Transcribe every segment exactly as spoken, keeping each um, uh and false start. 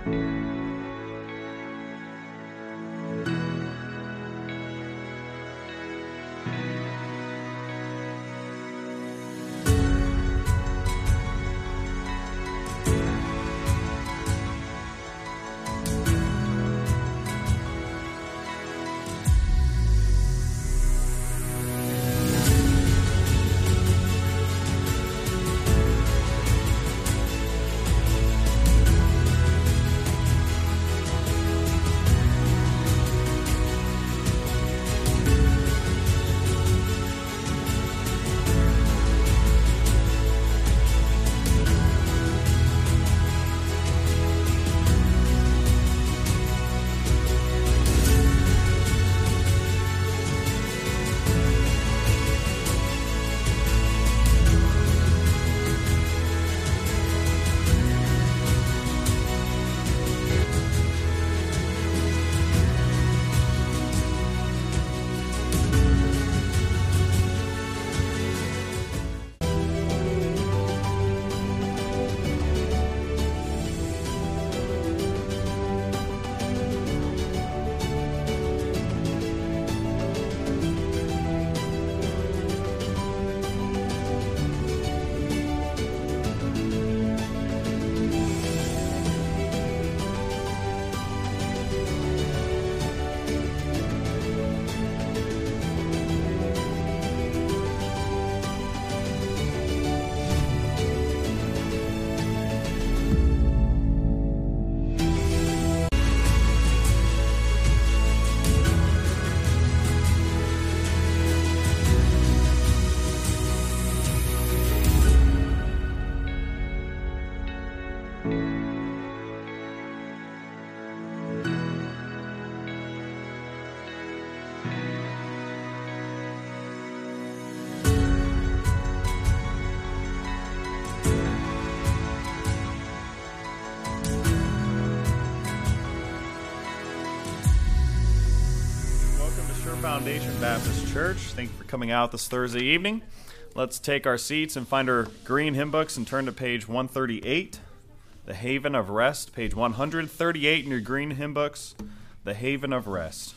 Foundation Baptist Church. Thank you for coming out this Thursday evening. Let's take our seats and find our green hymn books and turn to page one thirty-eight, The Haven of Rest, page one thirty-eight in your green hymn books, The Haven of Rest.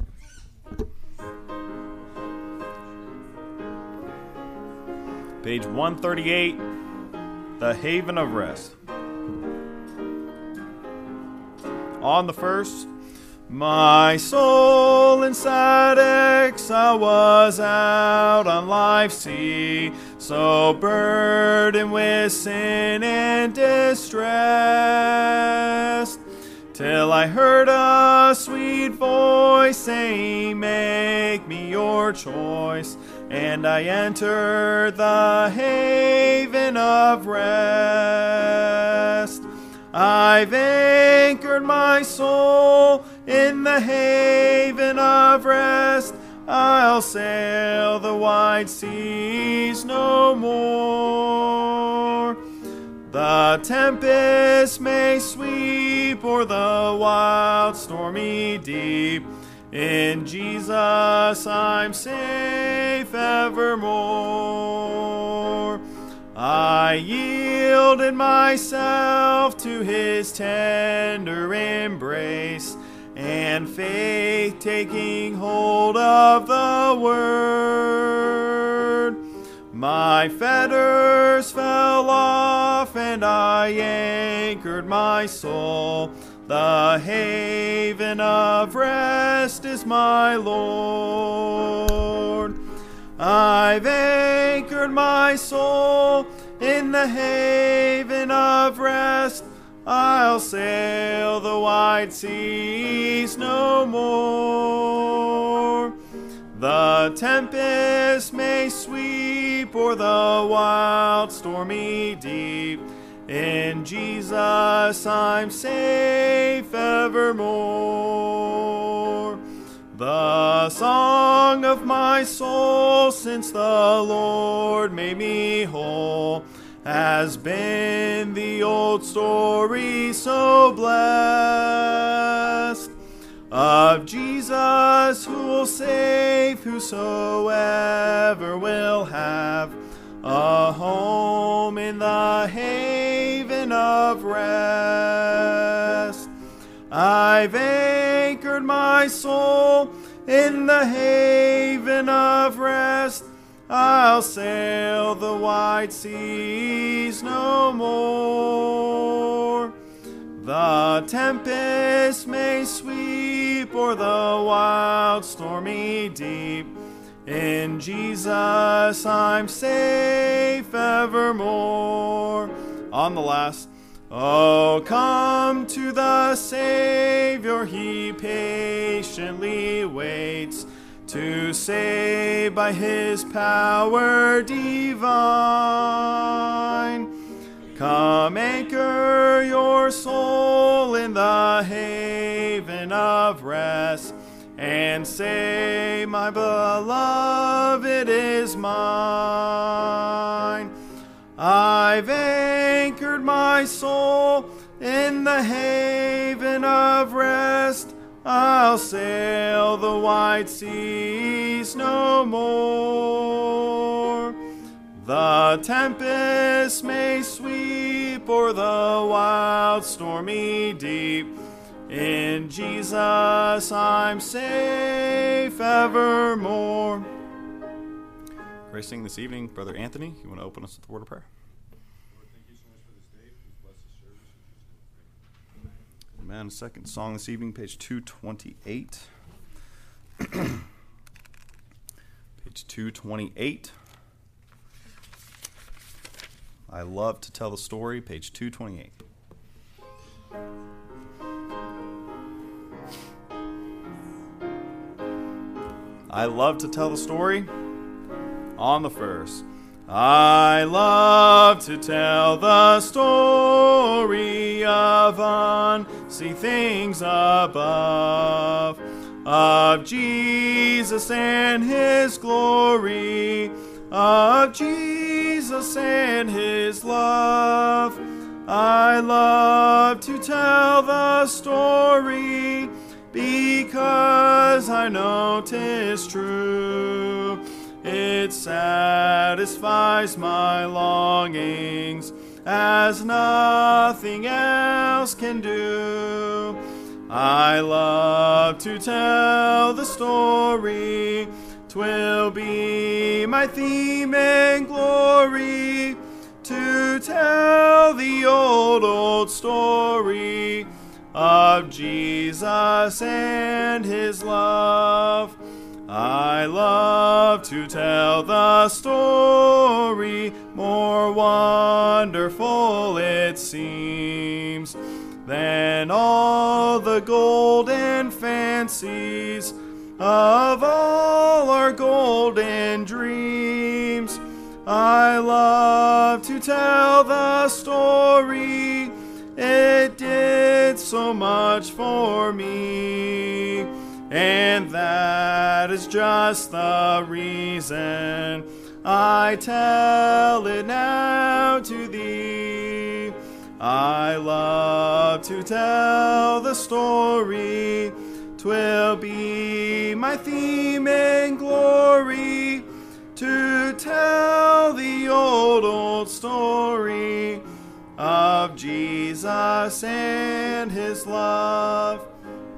Page one thirty-eight, The Haven of Rest. On the first, my soul in sad exile was out on life's sea, so burdened with sin and distress, till I heard a sweet voice saying, make me your choice, and I entered the haven of rest. I've anchored my soul in the haven of rest. I'll sail the wide seas no more. The tempest may sweep o'er the wild stormy deep. In Jesus I'm safe evermore. I yielded myself to his tender embrace, and faith taking hold of the word, my fetters fell off and I anchored my soul. The haven of rest is my Lord. I've anchored my soul in the haven of rest. I'll sail the wide seas no more. The tempest may sweep o'er the wild stormy deep. In Jesus I'm safe evermore. The song of my soul since the Lord made me whole has been the old story so blessed, of Jesus who will save whosoever will have a home in the haven of rest. I've anchored my soul in the haven of rest. I'll sail the wide seas no more. The tempest may sweep o'er the wild stormy deep. In Jesus I'm safe evermore. On the last. Oh, come to the Savior, he patiently waits to save by his power divine. Come anchor your soul in the haven of rest, and say, my beloved is mine. I've anchored my soul in the haven of rest. I'll sail the wide seas no more. The tempest may sweep o'er the wild stormy deep. In Jesus I'm safe evermore. Gracing this evening, Brother Anthony, you want to open us with a word of prayer? Lord, thank you so much for this day. Please bless the service. Amen. Second song this evening, page two twenty-eight. Page two twenty-eight. I love to tell the story, page two twenty-eight. I love to tell the story. On the first. I love to tell the story of unseen things above, of Jesus and his glory, of Jesus and his love. I love to tell the story because I know 'tis true. It satisfies my longings as nothing else can do. I love to tell the story. 'Twill be my theme and glory to tell the old, old story of Jesus and his love. I love to tell the story, more wonderful it seems than all the golden fancies of all our golden dreams. I love to tell the story, it did so much for me. And that is just the reason I tell it now to thee. I love to tell the story. 'Twill be my theme and glory to tell the old, old story of Jesus and his love.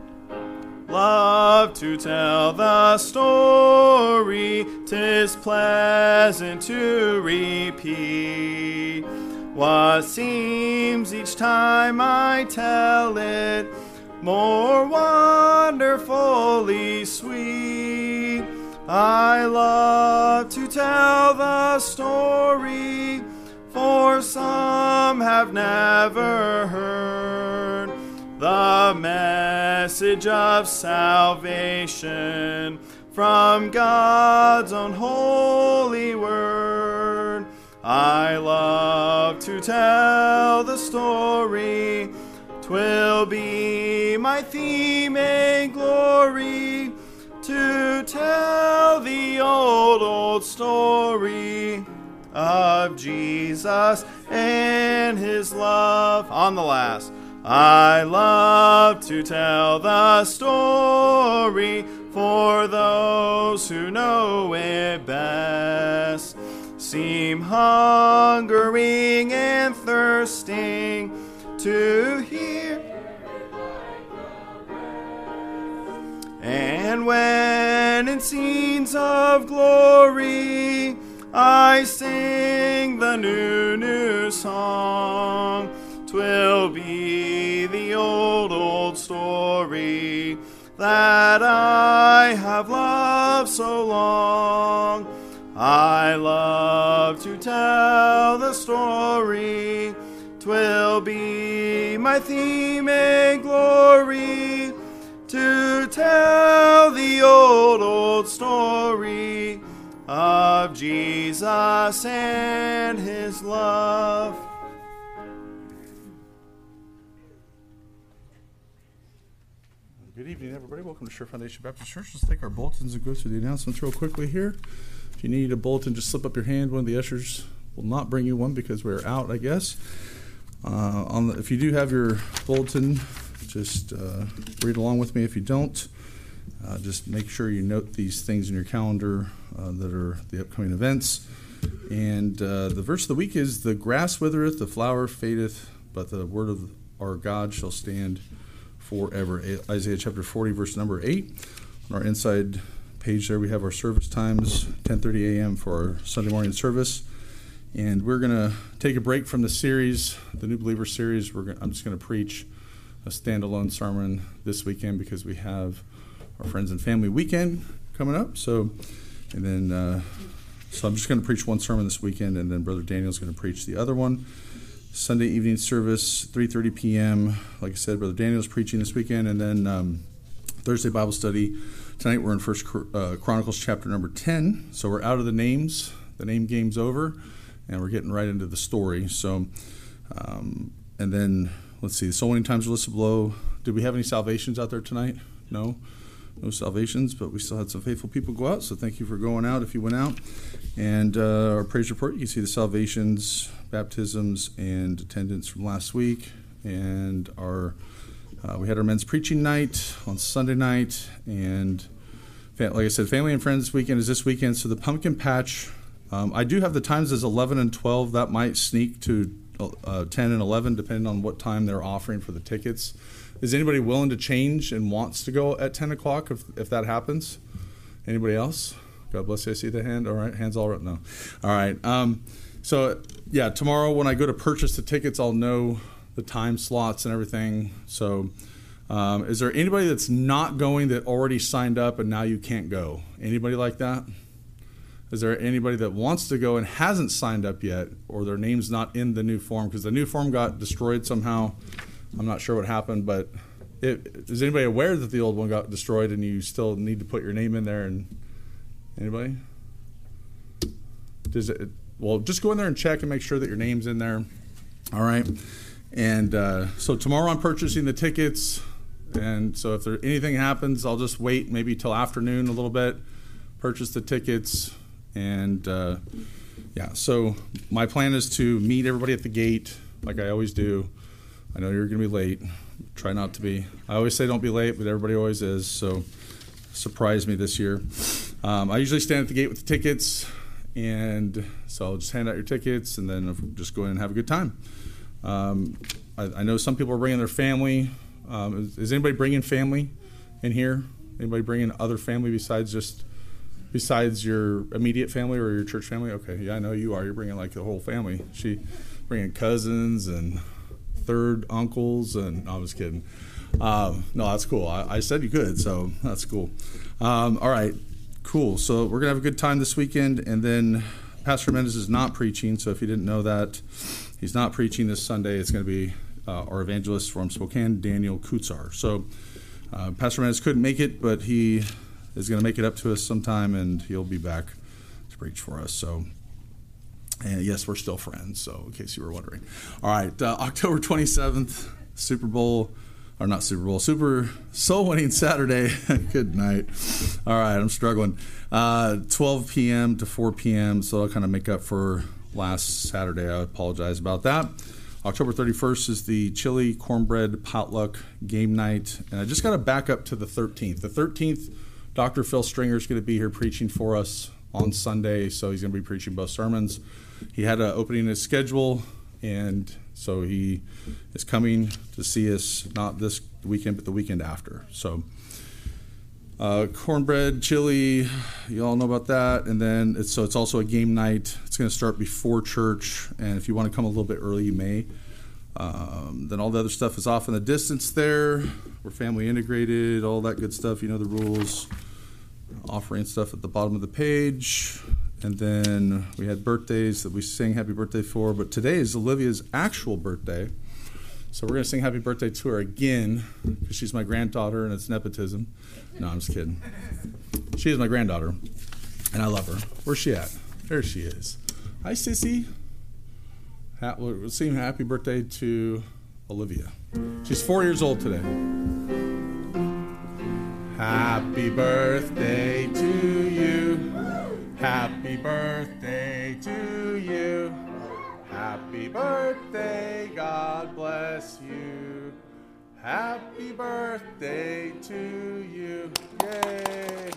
Love to tell the story, 'tis pleasant to repeat what seems each time I tell it more wonderfully sweet. I love to tell the story, for some have never heard the message of salvation from God's own holy word. I love to tell the story. 'Twill be my theme and glory to tell the old, old story of Jesus and his love. On the last. I love to tell the story for those who know it best, seem hungering and thirsting to hear And when in scenes of glory I sing the new, new song, 'twill be the old, old story that I have loved so long. I love to tell the story, 'twill be my theme and glory, to tell the old, old story of Jesus and his love. Good evening, everybody. Welcome to Sure Foundation Baptist Church. Let's take our bulletins and go through the announcements real quickly here. If you need a bulletin, just slip up your hand. One of the ushers will not bring you one because we're out, I guess. Uh, on the, if you do have your bulletin, just uh, read along with me. If you don't, uh, just make sure you note these things in your calendar uh, that are the upcoming events. And uh, the verse of the week is, the grass withereth, the flower fadeth, but the word of our God shall stand forever. Isaiah chapter forty, verse number eight. On our inside page there, we have our service times, ten thirty a.m. for our Sunday morning service. And we're going to take a break from the series, the New Believer series. We're gonna, I'm just going to preach a standalone sermon this weekend because we have our Friends and Family Weekend coming up. So, and then, uh, so I'm just going to preach one sermon this weekend, and then Brother Daniel's going to preach the other one. Sunday evening service, three thirty p.m. Like I said, Brother Daniel's preaching this weekend, and then um, Thursday Bible study. Tonight we're in First uh, Chronicles chapter number ten. So we're out of the names. The name game's over, and we're getting right into the story. So, um, and then let's see. Soul winning times are listed below. Did we have any salvations out there tonight? No, no salvations, but we still had some faithful people go out. So thank you for going out if you went out. And uh, our praise report, you can see the salvations, baptisms, and attendance from last week. And our uh, we had our men's preaching night on Sunday night, and like I said, family and friends weekend is this weekend. So the pumpkin patch, um, I do have the times as eleven and twelve. That might sneak to uh, ten and eleven, depending on what time they're offering for the tickets. Is anybody willing to change and wants to go at ten o'clock if if that happens? Anybody else? God bless you. I see the hand. All right, hands all right. No, all right. Um, so yeah, tomorrow when I go to purchase the tickets, I'll know the time slots and everything. So, um, is there anybody that's not going that already signed up and now you can't go? Anybody like that? Is there anybody that wants to go and hasn't signed up yet, or their name's not in the new form because the new form got destroyed somehow? I'm not sure what happened, but it, is anybody aware that the old one got destroyed and you still need to put your name in there? And anybody? Does it? Well, just go in there and check and make sure that your name's in there. All right. And uh, so tomorrow I'm purchasing the tickets. And so if there anything happens, I'll just wait maybe till afternoon a little bit, purchase the tickets. And uh, yeah, so my plan is to meet everybody at the gate like I always do. I know you're going to be late. Try not to be. I always say don't be late, but everybody always is. So surprise me this year. Um, I usually stand at the gate with the tickets. And so I'll just hand out your tickets and then just go in and have a good time. Um, I, I know some people are bringing their family. Um, is, is anybody bringing family in here? Anybody bringing other family besides just besides your immediate family or your church family? Okay, yeah, I know you are. You're bringing like the whole family. She bringing cousins and third uncles and no, I was kidding. Um, no, that's cool. I, I said you could, so that's cool. Um, all right. Cool. So we're going to have a good time this weekend, and then Pastor Mendez is not preaching, so if you didn't know that, he's not preaching this Sunday. It's going to be uh, our evangelist from Spokane, Daniel Kutzar. So uh, Pastor Mendez couldn't make it, but he is going to make it up to us sometime, and he'll be back to preach for us. So, and yes, we're still friends, so in case you were wondering. All right, uh, October twenty-seventh, Super Bowl. Or not Super Bowl, Super Soul Winning Saturday. Good night. All right, I'm struggling. Uh, twelve p.m. to four p.m., so I'll kind of make up for last Saturday. I apologize about that. October thirty-first is the chili cornbread potluck game night. And I just got to back up to the thirteenth. The thirteenth, Doctor Phil Stringer is going to be here preaching for us on Sunday, so he's going to be preaching both sermons. He had an opening in his schedule, and so he is coming to see us not this weekend, but the weekend after. So Uh, cornbread, chili, you all know about that. And then it's, so it's also a game night. It's going to start before church, and if you want to come a little bit early, you may. Um, then all the other stuff is off in the distance there. We're family integrated, all that good stuff. You know the rules. Offering stuff at the bottom of the page. And then we had birthdays that we sang happy birthday for. But today is Olivia's actual birthday. So we're going to sing happy birthday to her again because she's my granddaughter and it's nepotism. No, I'm just kidding. She is my granddaughter, and I love her. Where's she at? There she is. Hi, Sissy. Ha- we'll sing happy birthday to Olivia. She's four years old today. Happy birthday to you. Happy birthday to you. Happy birthday, God bless you. Happy birthday to you. Yay.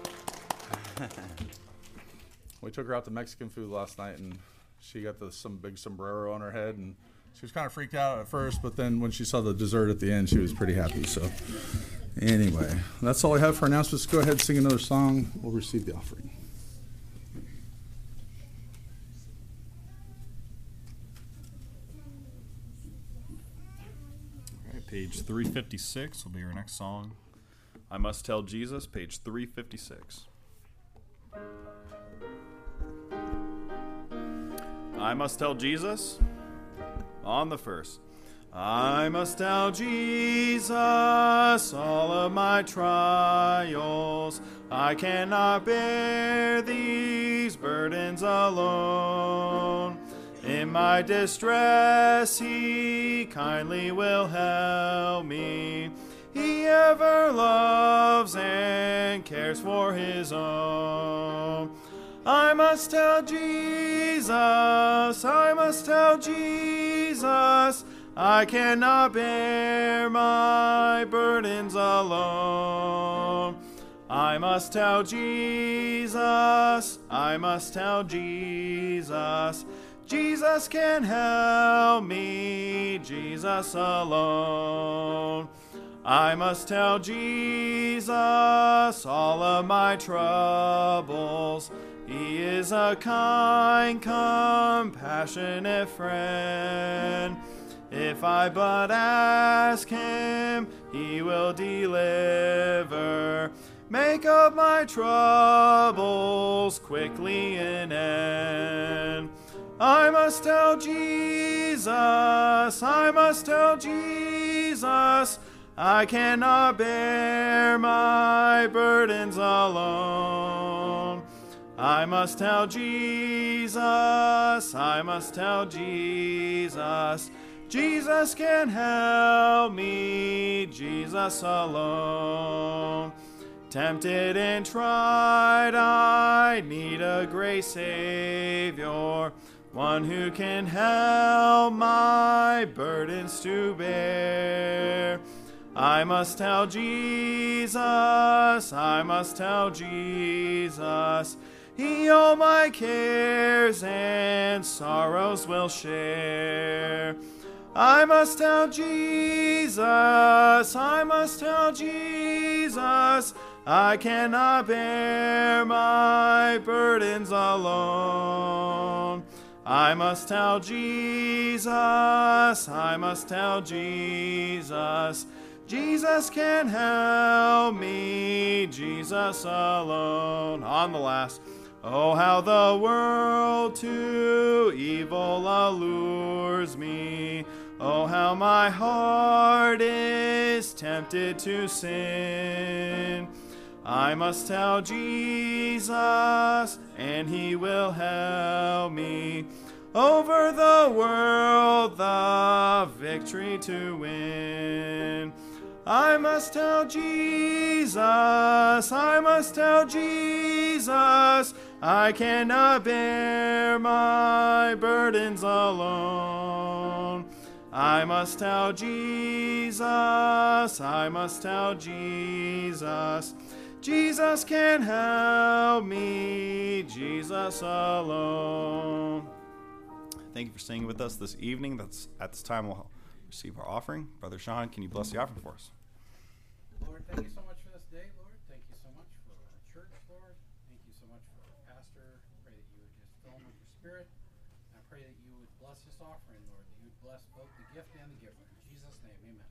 We took her out to Mexican food last night, and she got the, some big sombrero on her head, and she was kind of freaked out at first, but then when she saw the dessert at the end, she was pretty happy. So anyway, that's all I have for announcements. Go ahead and sing another song. We'll receive the offering. Page three fifty-six will be our next song. I Must Tell Jesus, page three fifty-six. I must tell Jesus on the first. I must tell Jesus all of my trials. I cannot bear these burdens alone. In my distress, he kindly will help me. He ever loves and cares for his own. I must tell Jesus, I must tell Jesus, I cannot bear my burdens alone. I must tell Jesus, I must tell Jesus, Jesus can help me, Jesus alone. I must tell Jesus all of my troubles. He is a kind, compassionate friend. If I but ask him, he will deliver. Make of my troubles quickly an end. I must tell Jesus, I must tell Jesus, I cannot bear my burdens alone. I must tell Jesus, I must tell Jesus, Jesus can help me, Jesus alone. Tempted and tried, I need a great Savior, one who can help my burdens to bear. I must tell Jesus, I must tell Jesus, he all my cares and sorrows will share. I must tell Jesus, I must tell Jesus, I cannot bear my burdens alone. I must tell Jesus, I must tell Jesus, Jesus can help me, Jesus alone. On the last. Oh, how the world to evil allures me. Oh, how my heart is tempted to sin. I must tell Jesus, and he will help me. Over the world, the victory to win. I must tell Jesus, I must tell Jesus, I cannot bear my burdens alone. I must tell Jesus, I must tell Jesus, Jesus can help me, Jesus alone. Thank you for singing with us this evening. That's at this time we'll receive our offering. Brother Sean, can you bless the offering for us? Lord, thank you so much for this day, Lord. Thank you Spirit. I pray that you would bless this offering, Lord, that you would bless both the gift and the giver. In Jesus' name, amen.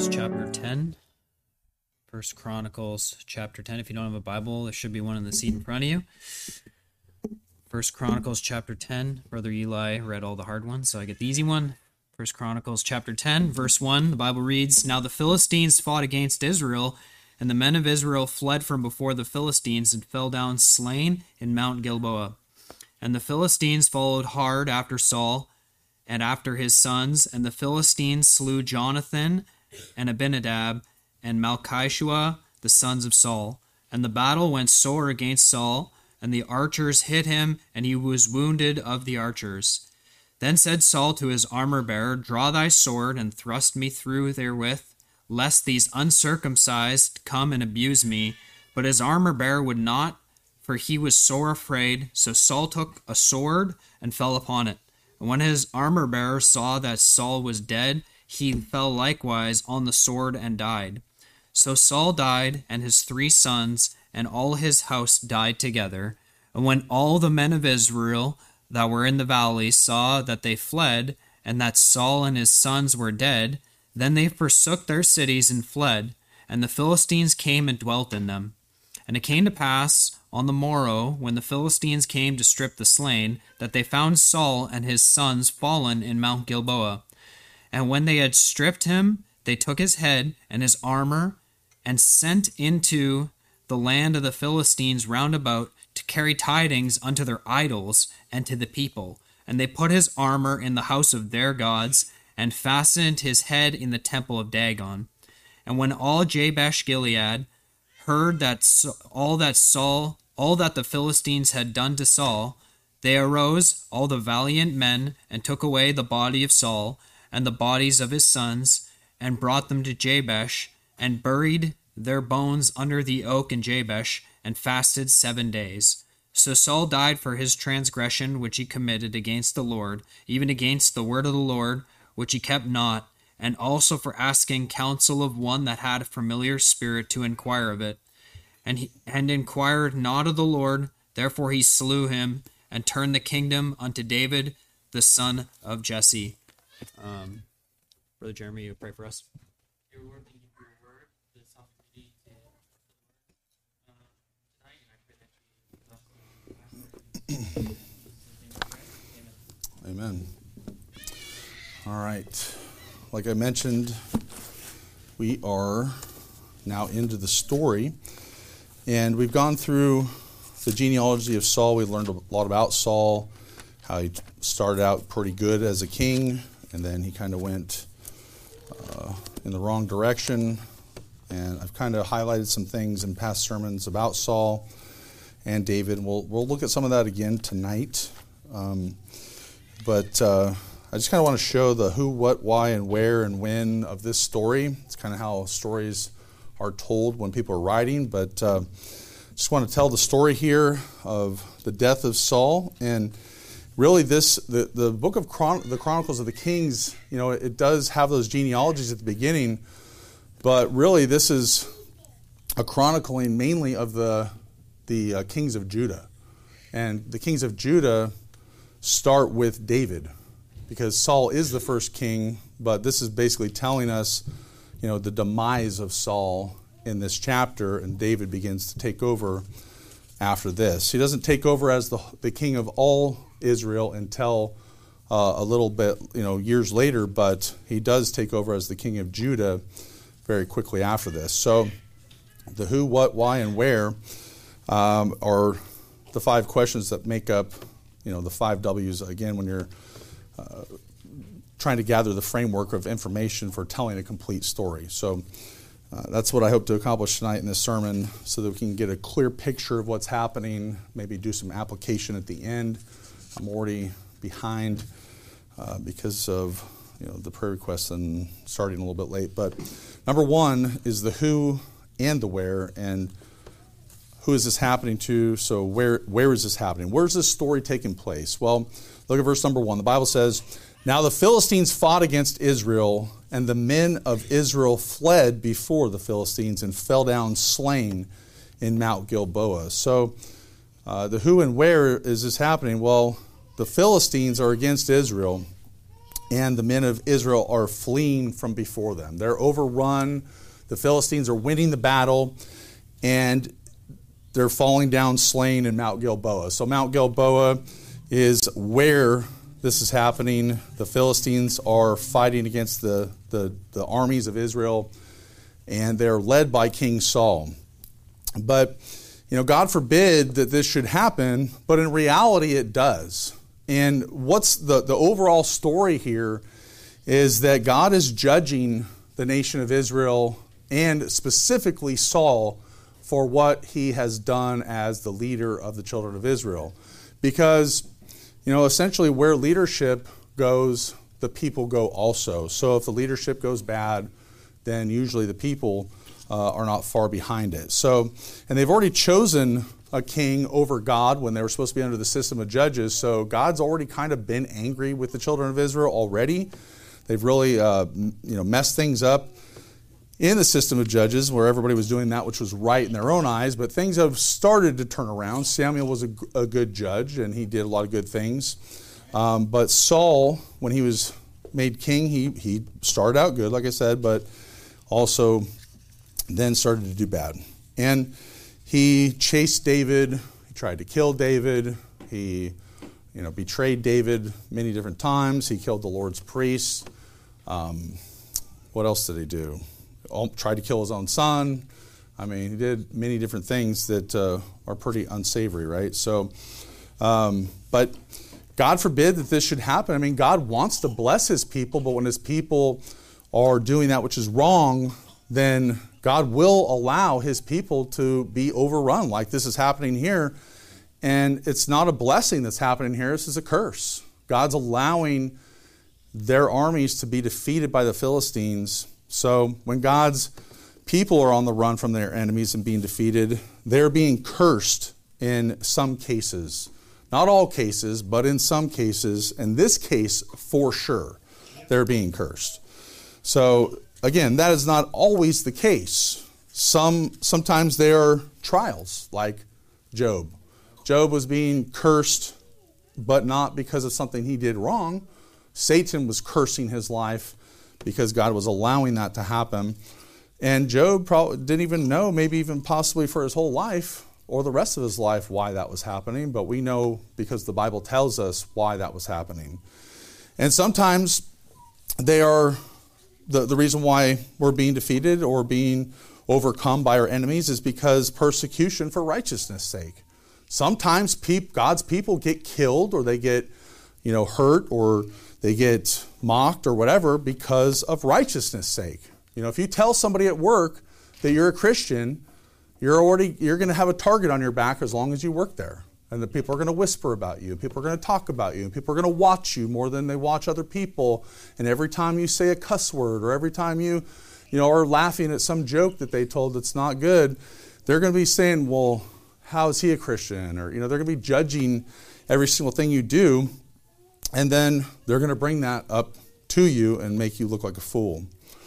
Chronicles chapter ten. First Chronicles chapter ten. If you don't have a Bible, there should be one in the seat in front of you. First Chronicles chapter ten. Brother Eli read all the hard ones, so I get the easy one. First Chronicles chapter ten, verse one. The Bible reads, "Now the Philistines fought against Israel, and the men of Israel fled from before the Philistines and fell down slain in Mount Gilboa. And the Philistines followed hard after Saul and after his sons, and the Philistines slew Jonathan and Abinadab and Malchishua, the sons of Saul. And the battle went sore against Saul, and the archers hit him, and he was wounded of the archers. Then said Saul to his armor-bearer, Draw thy sword, and thrust me through therewith, lest these uncircumcised come and abuse me. But his armor-bearer would not, for he was sore afraid. So Saul took a sword and fell upon it. And when his armor-bearer saw that Saul was dead, he fell likewise on the sword and died. So Saul died, and his three sons, and all his house died together. And when all the men of Israel that were in the valley saw that they fled, and that Saul and his sons were dead, then they forsook their cities and fled, and the Philistines came and dwelt in them. And it came to pass on the morrow, when the Philistines came to strip the slain, that they found Saul and his sons fallen in Mount Gilboa. And when they had stripped him, they took his head and his armor, and sent into the land of the Philistines round about to carry tidings unto their idols and to the people. And they put his armor in the house of their gods, and fastened his head in the temple of Dagon. And when all Jabesh Gilead heard that all that Saul, all that the Philistines had done to Saul, they arose, all the valiant men, and took away the body of Saul and the bodies of his sons, and brought them to Jabesh, and buried their bones under the oak in Jabesh, and fasted seven days. So Saul died for his transgression which he committed against the Lord, even against the word of the Lord, which he kept not, and also for asking counsel of one that had a familiar spirit to inquire of it. And he and inquired not of the Lord, therefore he slew him, and turned the kingdom unto David, the son of Jesse." Um, Brother Jeremy, you pray for us. Your Lord, thank you for your word, this opportunity to uh, tonight, and I pray that you bless the Amen. All right. Like I mentioned, we are now into the story, and we've gone through the genealogy of Saul. We learned a lot about Saul, how he started out pretty good as a king, and then he kind of went uh, in the wrong direction. And I've kind of highlighted some things in past sermons about Saul and David. We'll we'll look at some of that again tonight. Um, but uh, I just kind of want to show the who, what, why, and where and when of this story. It's kind of how stories are told when people are writing. But uh, just want to tell the story here of the death of Saul. And really this, the, the book of Chron- the Chronicles of the Kings, you know, it does have those genealogies at the beginning. But really this is a chronicling mainly of the, the uh, kings of Judah. And the kings of Judah start with David, because Saul is the first king, but this is basically telling us, you know, the demise of Saul in this chapter, and David begins to take over after this. He doesn't take over as the, the king of all Israel until uh, a little bit, you know, years later, but he does take over as the king of Judah very quickly after this. So the who, what, why, and where um, are the five questions that make up, you know, the five W's, again, when you're uh, trying to gather the framework of information for telling a complete story. So uh, that's what I hope to accomplish tonight in this sermon, so that we can get a clear picture of what's happening, maybe do some application at the end. I'm already behind uh, because of, you know, the prayer requests and starting a little bit late. But number one is the who and the where, and who is this happening to? So where where is this happening? Where's this story taking place? Well, look at verse number one. The Bible says, "Now the Philistines fought against Israel, and the men of Israel fled before the Philistines and fell down slain in Mount Gilboa." So uh, the who and where is this happening? Well, the Philistines are against Israel. and the men of Israel are fleeing from before them. They're overrun. The Philistines are winning the battle, and they're falling down slain in Mount Gilboa. So Mount Gilboa is where this is happening. The Philistines are fighting against the, the, the armies of Israel, and they're led by King Saul. But, you know, God forbid that this should happen, but in reality it does. And what's the, the overall story here is that God is judging the nation of Israel and specifically Saul for what he has done as the leader of the children of Israel. Because, you know, essentially where leadership goes, the people go also. So if the leadership goes bad, then usually the people uh, are not far behind it. So, and they've already chosen a king over God when they were supposed to be under the system of judges. So God's already kind of been angry with the children of Israel already. They've really, uh, you know, messed things up in the system of judges where everybody was doing that which was right in their own eyes, but things have started to turn around. Samuel was a, a good judge, and he did a lot of good things. Um, but Saul, when he was made king, he, he started out good, like I said, but also then started to do bad. And he chased David, he tried to kill David, he you know, betrayed David many different times, he killed the Lord's priests. Um, what else did he do? All, tried to kill his own son. I mean, he did many different things that uh, are pretty unsavory, right? So, um, but God forbid that this should happen. I mean, God wants to bless his people, but when his people are doing that which is wrong, then God will allow his people to be overrun, like this is happening here. And it's not a blessing that's happening here. This is a curse. God's allowing their armies to be defeated by the Philistines. So when God's people are on the run from their enemies and being defeated, they're being cursed in some cases. Not all cases, but in some cases. In this case, for sure, they're being cursed. So again, that is not always the case. Some sometimes there are trials, like Job. Job was being cursed, but not because of something he did wrong. Satan was cursing his life because God was allowing that to happen. And Job probably didn't even know, maybe even possibly for his whole life or the rest of his life, why that was happening. But we know because the Bible tells us why that was happening. And sometimes they are the, the reason why we're being defeated or being overcome by our enemies is because persecution for righteousness' sake. Sometimes peop, God's people get killed or they get, you know, hurt or they get mocked or whatever because of righteousness' sake. You know, if you tell somebody at work that you're a Christian, you're already you're going to have a target on your back as long as you work there. And the people are going to whisper about you. People are going to talk about you. And people are going to watch you more than they watch other people. And every time you say a cuss word or every time you, you know, are laughing at some joke that they told that's not good, they're going to be saying, well, how is he a Christian? Or, you know, they're going to be judging every single thing you do. And then they're going to bring that up to you and make you look like a fool.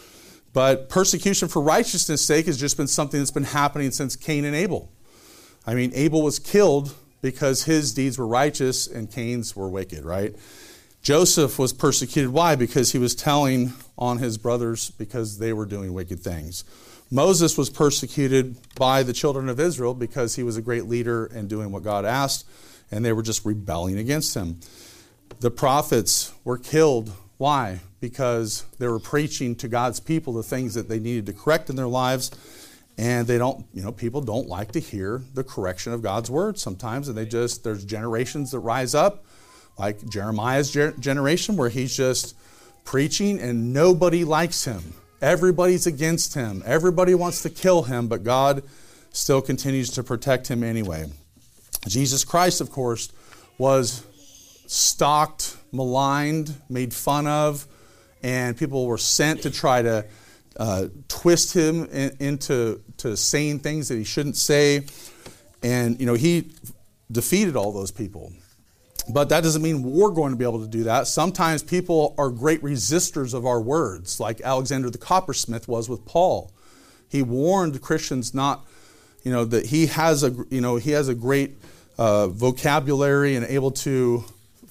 But persecution for righteousness' sake has just been something that's been happening since Cain and Abel. I mean, Abel was killed because his deeds were righteous and Cain's were wicked, right? Joseph was persecuted. Why? Because he was telling on his brothers because they were doing wicked things. Moses was persecuted by the children of Israel because he was a great leader and doing what God asked, and they were just rebelling against him. The prophets were killed. Why? Because they were preaching to God's people the things that they needed to correct in their lives, and they don't, you know, people don't like to hear the correction of God's word sometimes, and they just, there's generations that rise up, like Jeremiah's ger- generation, where he's just preaching and nobody likes him. Everybody's against him. Everybody wants to kill him, but God still continues to protect him anyway. Jesus Christ, of course, was stalked, maligned, made fun of, and people were sent to try to uh, twist him in, into to saying things that he shouldn't say. And, you know, he defeated all those people. But that doesn't mean we're going to be able to do that. Sometimes people are great resistors of our words, like Alexander the coppersmith was with Paul. He warned Christians not, you know, that he has a, you know, he has a great uh, vocabulary and able to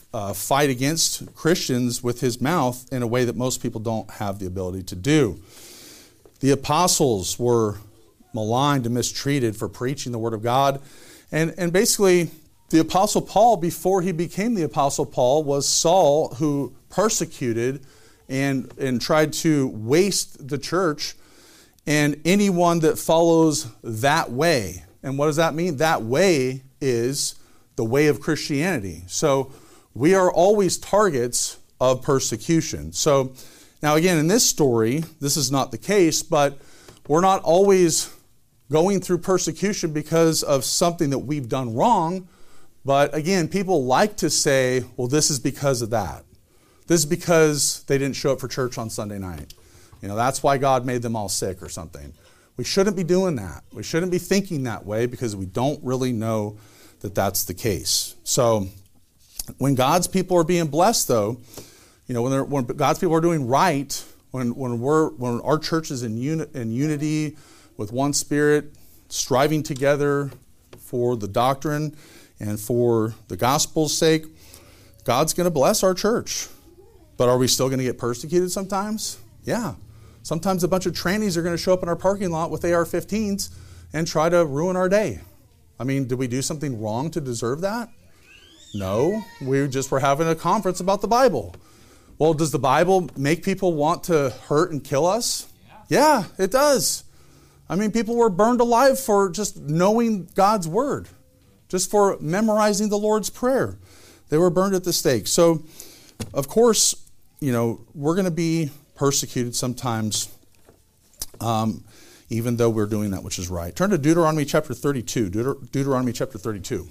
uh, fight against Christians with his mouth in a way that most people don't have the ability to do. The apostles were maligned and mistreated for preaching the word of God. And, and basically, the apostle Paul, before he became the apostle Paul, was Saul, who persecuted and, and tried to waste the church and anyone that follows that way. And what does that mean? That way is the way of Christianity. So we are always targets of persecution. So now again, in this story, this is not the case, but we're not always going through persecution because of something that we've done wrong. But again, people like to say, well, this is because of that. This is because they didn't show up for church on Sunday night. You know, that's why God made them all sick or something. We shouldn't be doing that. We shouldn't be thinking that way because we don't really know that that's the case. So when God's people are being blessed, though, you know, when, they're, when God's people are doing right, when when we're when our church is in, uni, in unity with one spirit, striving together for the doctrine and for the gospel's sake, God's going to bless our church. But are we still going to get persecuted sometimes? Yeah. Sometimes a bunch of trannies are going to show up in our parking lot with A R fifteens and try to ruin our day. I mean, did we do something wrong to deserve that? No. We just were having a conference about the Bible. Well, does the Bible make people want to hurt and kill us? Yeah, yeah, it does. I mean, people were burned alive for just knowing God's word, just for memorizing the Lord's Prayer. They were burned at the stake. So, of course, you know, we're going to be persecuted sometimes, um, even though we're doing that which is right. Turn to Deuteronomy chapter thirty-two. Deuter- Deuteronomy chapter thirty-two.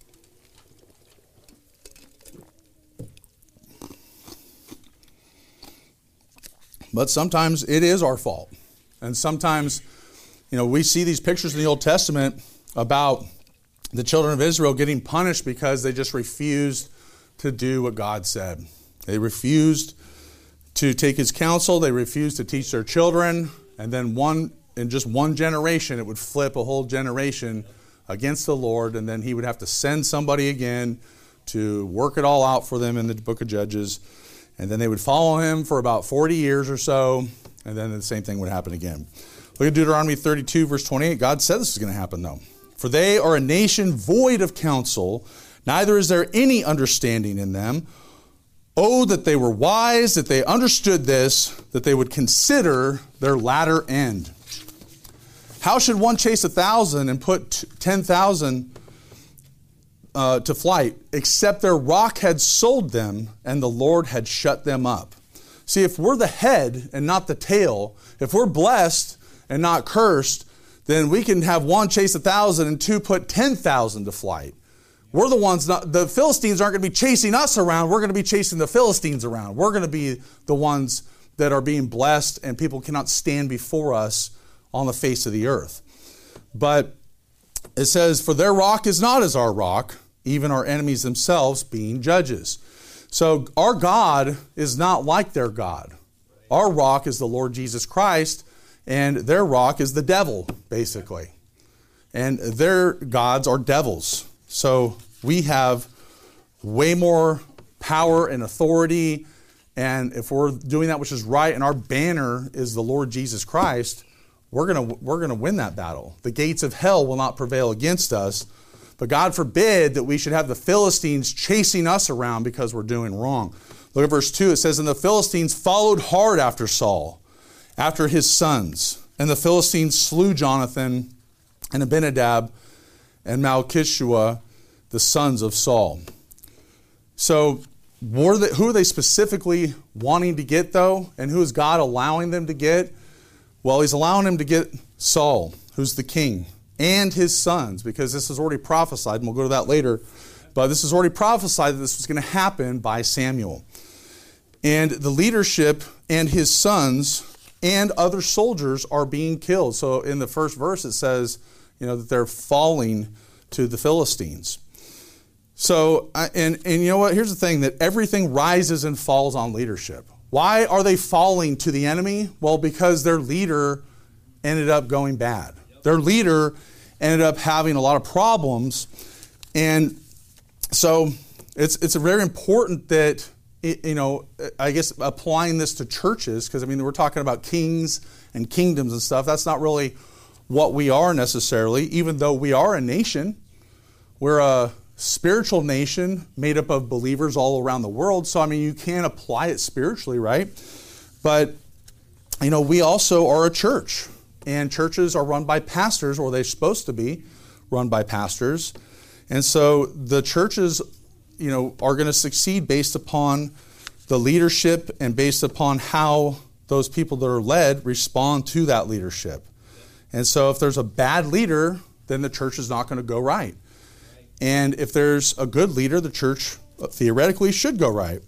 But sometimes it is our fault. And sometimes, you know, we see these pictures in the Old Testament about the children of Israel getting punished because they just refused to do what God said. They refused to take his counsel. They refused to teach their children. And then one in just one generation, it would flip a whole generation against the Lord. And then he would have to send somebody again to work it all out for them in the book of Judges. And then they would follow him for about forty years or so. And then the same thing would happen again. Look at Deuteronomy thirty-two, verse twenty-eight. God said this is going to happen, though. For they are a nation void of counsel, neither is there any understanding in them. Oh, that they were wise, that they understood this, that they would consider their latter end. How should one chase a thousand and put ten thousand uh, to flight, except their rock had sold them and the Lord had shut them up? See, if we're the head and not the tail, if we're blessed and not cursed, then we can have one chase a thousand and two put ten thousand to flight. We're the ones, not, the Philistines aren't going to be chasing us around. We're going to be chasing the Philistines around. We're going to be the ones that are being blessed, and people cannot stand before us on the face of the earth. But it says, for their rock is not as our rock, even our enemies themselves being judges. So our God is not like their God. Our rock is the Lord Jesus Christ, and their rock is the devil, basically. And their gods are devils. So we have way more power and authority, and if we're doing that which is right, and our banner is the Lord Jesus Christ, we're gonna we're gonna win that battle. The gates of hell will not prevail against us. But God forbid that we should have the Philistines chasing us around because we're doing wrong. Look at verse two. It says, and the Philistines followed hard after Saul, after his sons. And the Philistines slew Jonathan and Abinadab and Malchishua, the sons of Saul. So were they, who are they specifically wanting to get, though? And who is God allowing them to get? Well, he's allowing them to get Saul, who's the king, and his sons, because this is already prophesied, and we'll go to that later. But this is already prophesied that this was going to happen by Samuel. And the leadership and his sons and other soldiers are being killed. So in the first verse it says, you know, that they're falling to the Philistines. So, and, and you know what? Here's the thing, that everything rises and falls on leadership. Why are they falling to the enemy? Well, because their leader ended up going bad. Their leader ended up having a lot of problems. And so it's it's very important that, it, you know, I guess applying this to churches, because, I mean, we're talking about kings and kingdoms and stuff. That's not really what we are necessarily, even though we are a nation. We're a spiritual nation made up of believers all around the world. So, I mean, you can apply it spiritually, right? But, you know, we also are a church. And churches are run by pastors, or they're supposed to be run by pastors. And so the churches, you know, are going to succeed based upon the leadership and based upon how those people that are led respond to that leadership. And so if there's a bad leader, then the church is not going to go right. And if there's a good leader, the church theoretically should go right.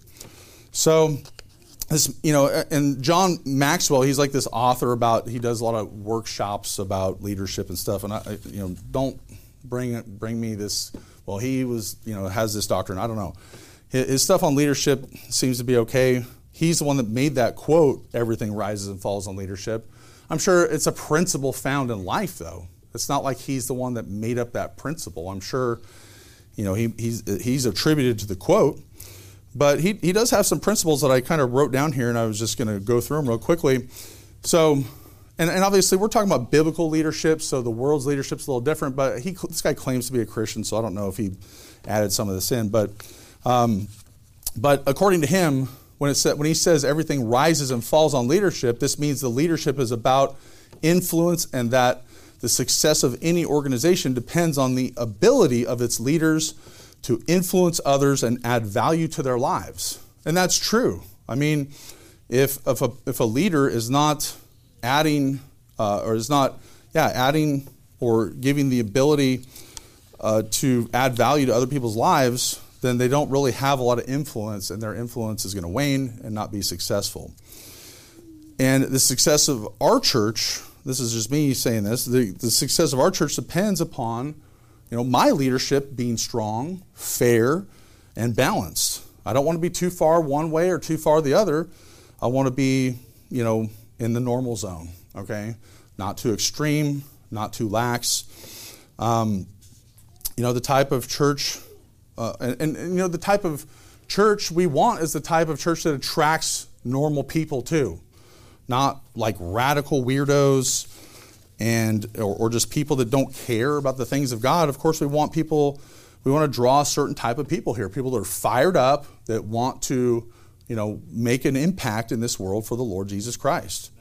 So, this, you know, and John Maxwell, he's like this author about, he does a lot of workshops about leadership and stuff. And I, you know, don't bring bring me this, well, he was, you know, has this doctrine. I don't know. His, his stuff on leadership seems to be okay. He's the one that made that quote, everything rises and falls on leadership. I'm sure it's a principle found in life, though. It's not like he's the one that made up that principle. I'm sure, you know, he, he's he's attributed to the quote. But he, he does have some principles that I kind of wrote down here, and I was just going to go through them real quickly. So, and, and obviously we're talking about biblical leadership, so the world's leadership's a little different, but he this guy claims to be a Christian, so I don't know if he added some of this in. But um, but according to him, when it said, when he says everything rises and falls on leadership, this means the leadership is about influence, and that the success of any organization depends on the ability of its leaders to influence others and add value to their lives. And that's true. I mean, if if a, if a leader is not adding uh, or is not, yeah, adding or giving the ability uh, to add value to other people's lives, then they don't really have a lot of influence, and their influence is going to wane and not be successful. And the success of our church, this is just me saying this, the, the success of our church depends upon, you know, my leadership being strong, fair, and balanced. I don't want to be too far one way or too far the other. I want to be, you know, in the normal zone, okay? Not too extreme, not too lax. Um, you know, the type of church, uh, and, and, and, you know, the type of church we want is the type of church that attracts normal people too. Not like radical weirdos and or, or just people that don't care about the things of God. Of course, we want people, we want to draw a certain type of people here, people that are fired up, that want to, you know, make an impact in this world for the Lord Jesus Christ.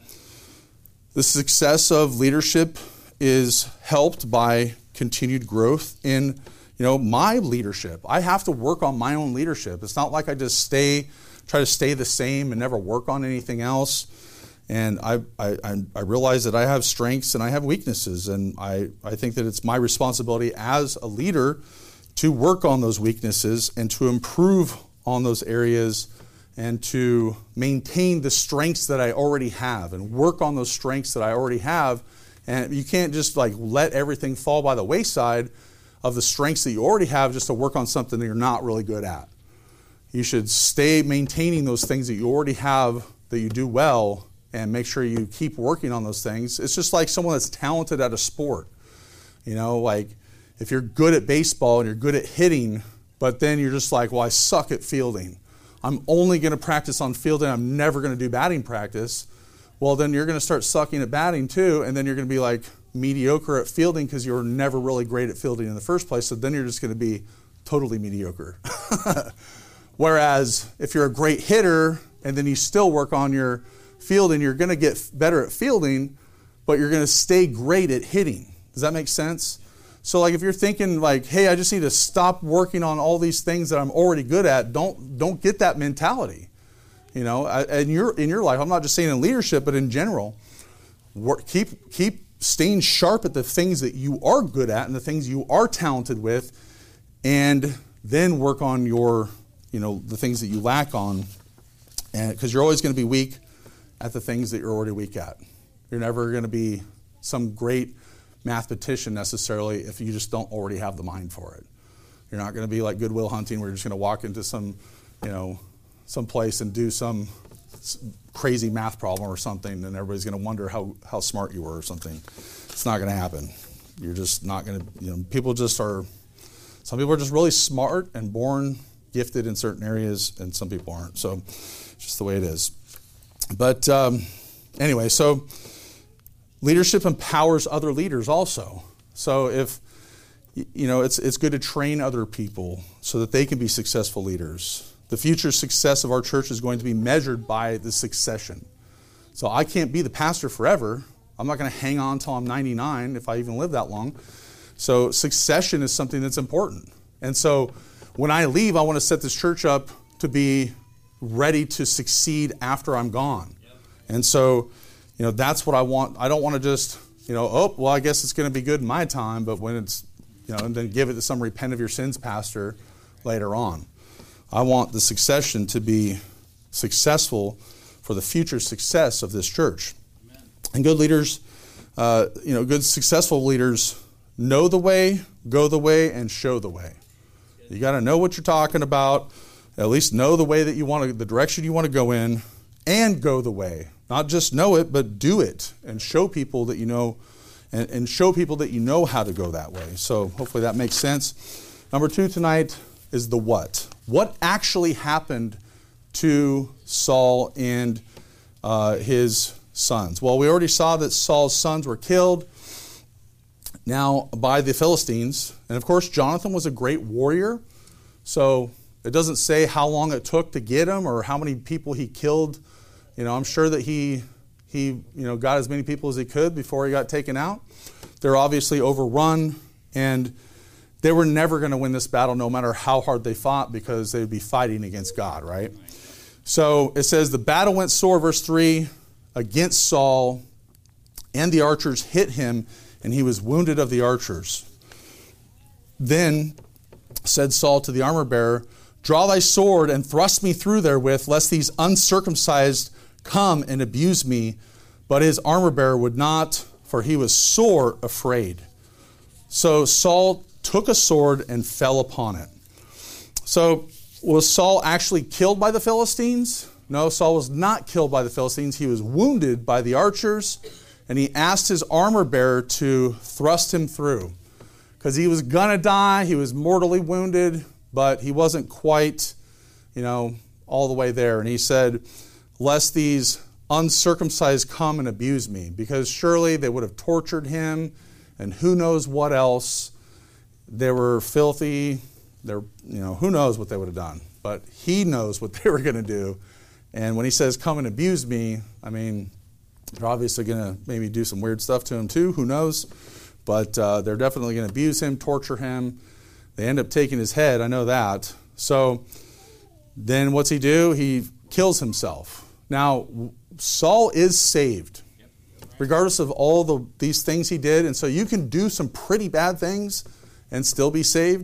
The success of leadership is helped by continued growth in, you know, my leadership. I have to work on my own leadership. It's not like I just stay, try to stay the same and never work on anything else. And I, I, I realize that I have strengths and I have weaknesses, and I, I think that it's my responsibility as a leader to work on those weaknesses and to improve on those areas and to maintain the strengths that I already have and work on those strengths that I already have. And you can't just like let everything fall by the wayside of the strengths that you already have just to work on something that you're not really good at. You should stay maintaining those things that you already have that you do well, and make sure you keep working on those things. It's just like someone that's talented at a sport. You know, like if you're good at baseball and you're good at hitting, but then you're just like, well, I suck at fielding. I'm only going to practice on fielding. I'm never going to do batting practice. Well, then you're going to start sucking at batting too, and then you're going to be like mediocre at fielding because you were never really great at fielding in the first place. So then you're just going to be totally mediocre. Whereas if you're a great hitter and then you still work on your fielding, you're going to get better at fielding, but you're going to stay great at hitting. Does that make sense? So like if you're thinking like, hey, I just need to stop working on all these things that I'm already good at, don't don't get that mentality. You know, in your in your life, I'm not just saying in leadership, but in general, work, keep keep staying sharp at the things that you are good at and the things you are talented with, and then work on your, you know, the things that you lack on, and because you're always going to be weak at the things that you're already weak at. You're never going to be some great mathematician necessarily if you just don't already have the mind for it. You're not going to be like Good Will Hunting where you're just going to walk into some, you know, some place and do some crazy math problem or something and everybody's going to wonder how, how smart you were or something. It's not going to happen. You're just not going to, you know, people just are, some people are just really smart and born gifted in certain areas and some people aren't. So it's just the way it is. But um, anyway, so leadership empowers other leaders also. So if, you know, it's it's good to train other people so that they can be successful leaders. The future success of our church is going to be measured by the succession. So I can't be the pastor forever. I'm not going to hang on until I'm ninety-nine if I even live that long. So succession is something that's important. And so when I leave, I want to set this church up to be ready to succeed after I'm gone. Yep. And so, you know, that's what I want. I don't want to just, you know, oh, well, I guess it's going to be good in my time, but when it's, you know, and then give it to some repent of your sins pastor later on. I want the succession to be successful for the future success of this church. Amen. And good leaders, uh, you know, good successful leaders know the way, go the way, and show the way. You got to know what you're talking about, at least know the way that you want to, the direction you want to go in, and go the way. Not just know it, but do it and show people that you know, and, and show people that you know how to go that way. So hopefully that makes sense. Number two tonight is the what. What actually happened to Saul and uh, his sons? Well, we already saw that Saul's sons were killed now by the Philistines. And of course, Jonathan was a great warrior. So it doesn't say how long it took to get him or how many people he killed. You know, I'm sure that he, he you know, got as many people as he could before he got taken out. They're obviously overrun, and they were never going to win this battle no matter how hard they fought because they would be fighting against God, right? So it says the battle went sore, verse three, against Saul, and the archers hit him, and he was wounded of the archers. Then said Saul to the armor-bearer, draw thy sword and thrust me through therewith, lest these uncircumcised come and abuse me. But his armor-bearer would not, for he was sore afraid. So Saul took a sword and fell upon it. So was Saul actually killed by the Philistines? No, Saul was not killed by the Philistines. He was wounded by the archers, and he asked his armor-bearer to thrust him through. Because he was going to die, he was mortally wounded, but he wasn't quite, you know, all the way there. And he said, lest these uncircumcised come and abuse me, because surely they would have tortured him, and who knows what else. They were filthy. They're, you know, who knows what they would have done. But he knows what they were going to do. And when he says, come and abuse me, I mean, they're obviously going to maybe do some weird stuff to him too. Who knows? But uh, they're definitely going to abuse him, torture him. They end up taking his head. I know that. So then what's he do? He kills himself. Now, Saul is saved, regardless of all the these things he did. And so you can do some pretty bad things and still be saved.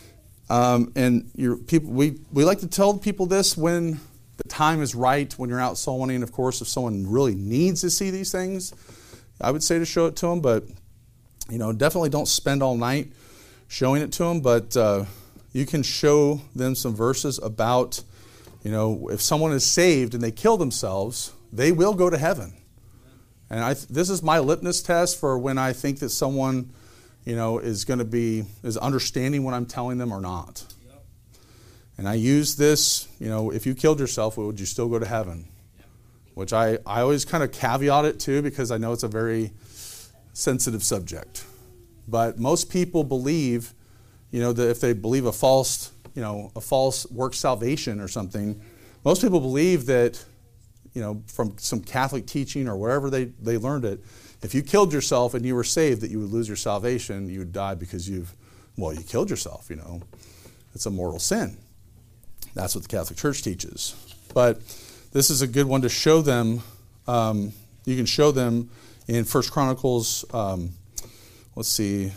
Um, and your people, we, we like to tell people this when the time is right, when you're out soul winning. Of course, if someone really needs to see these things, I would say to show it to them. But, you know, definitely don't spend all night showing it to them. But uh, you can show them some verses about, you know, if someone is saved and they kill themselves, they will go to heaven. And I, this is my litmus test for when I think that someone, you know, is going to be, is understanding what I'm telling them or not. Yep. And I use this, you know, if you killed yourself, would you still go to heaven? Yep. Which I, I always kind of caveat it too, because I know it's a very sensitive subject. But most people believe, you know, that if they believe a false, you know, a false work salvation or something, most people believe that, you know, from some Catholic teaching or wherever they, they learned it, if you killed yourself and you were saved, that you would lose your salvation, you would die because you've, well, you killed yourself, you know. It's a mortal sin. That's what the Catholic Church teaches. But this is a good one to show them. Um, you can show them in First Chronicles, um, let's see.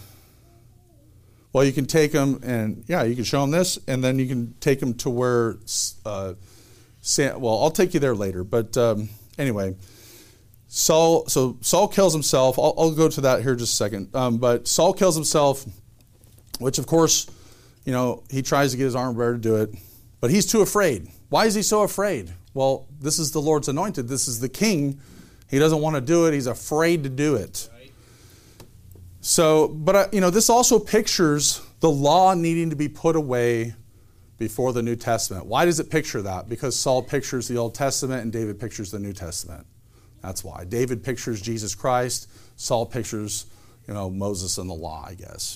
Well, you can take them and, yeah, you can show them this, and then you can take them to where, uh, Sam, well, I'll take you there later. But um, anyway, Saul, so Saul kills himself. I'll, I'll go to that here in just a second. Um, but Saul kills himself, which of course, you know, he tries to get his armor bearer to do it, but he's too afraid. Why is he so afraid? Well, this is the Lord's anointed. This is the king. He doesn't want to do it. He's afraid to do it. Right. So, but uh, you know, this also pictures the law needing to be put away before the New Testament. Why does it picture that? Because Saul pictures the Old Testament and David pictures the New Testament. That's why. David pictures Jesus Christ. Saul pictures, you know, Moses and the law, I guess.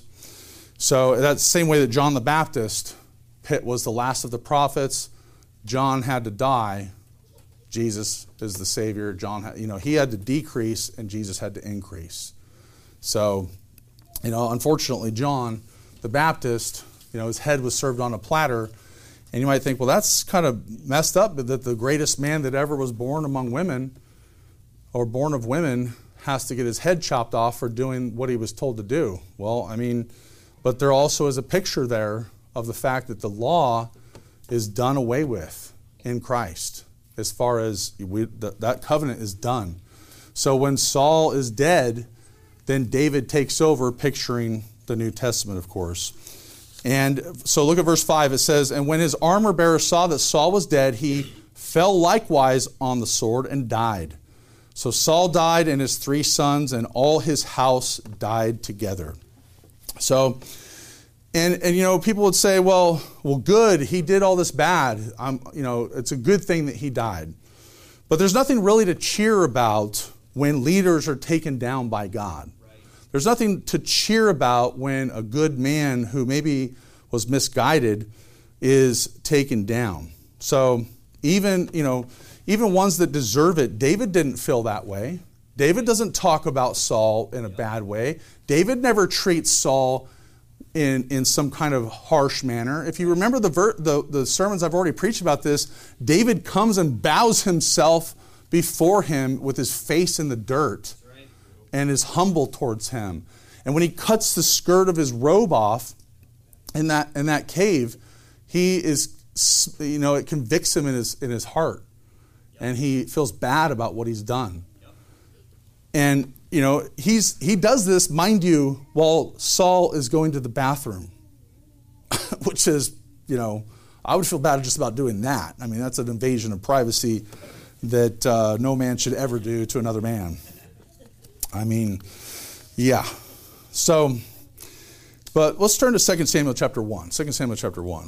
So that's the same way that John the Baptist was the last of the prophets. John had to die. Jesus is the Savior. John, had, you know, he had to decrease and Jesus had to increase. So, you know, unfortunately, John the Baptist, you know, his head was served on a platter. And you might think, well, that's kind of messed up that the greatest man that ever was born among women or born of women has to get his head chopped off for doing what he was told to do. Well, I mean, but there also is a picture there of the fact that the law is done away with in Christ. As far as we, th- that covenant is done. So when Saul is dead, then David takes over, picturing the New Testament, of course. And so look at verse five. It says, "And when his armor bearer saw that Saul was dead, he fell likewise on the sword and died. So Saul died, and his three sons, and all his house died together." So, and and you know, people would say, well, well, good, he did all this bad. I'm, you know, it's a good thing that he died. But there's nothing really to cheer about when leaders are taken down by God. There's nothing to cheer about when a good man who maybe was misguided is taken down. So even, you know, even ones that deserve it, David didn't feel that way. David doesn't talk about Saul in a bad way. David never treats Saul in, in some kind of harsh manner. If you remember the, ver- the, the sermons I've already preached about this, David comes and bows himself before him with his face in the dirt and is humble towards him. And when he cuts the skirt of his robe off in that in that cave, he is, you know, it convicts him in his in his heart. And he feels bad about what he's done. And, you know, he's he does this, mind you, while Saul is going to the bathroom. Which is, you know, I would feel bad just about doing that. I mean, that's an invasion of privacy that uh, no man should ever do to another man. I mean, yeah. So, but let's turn to Second Samuel chapter one. Second Samuel chapter one.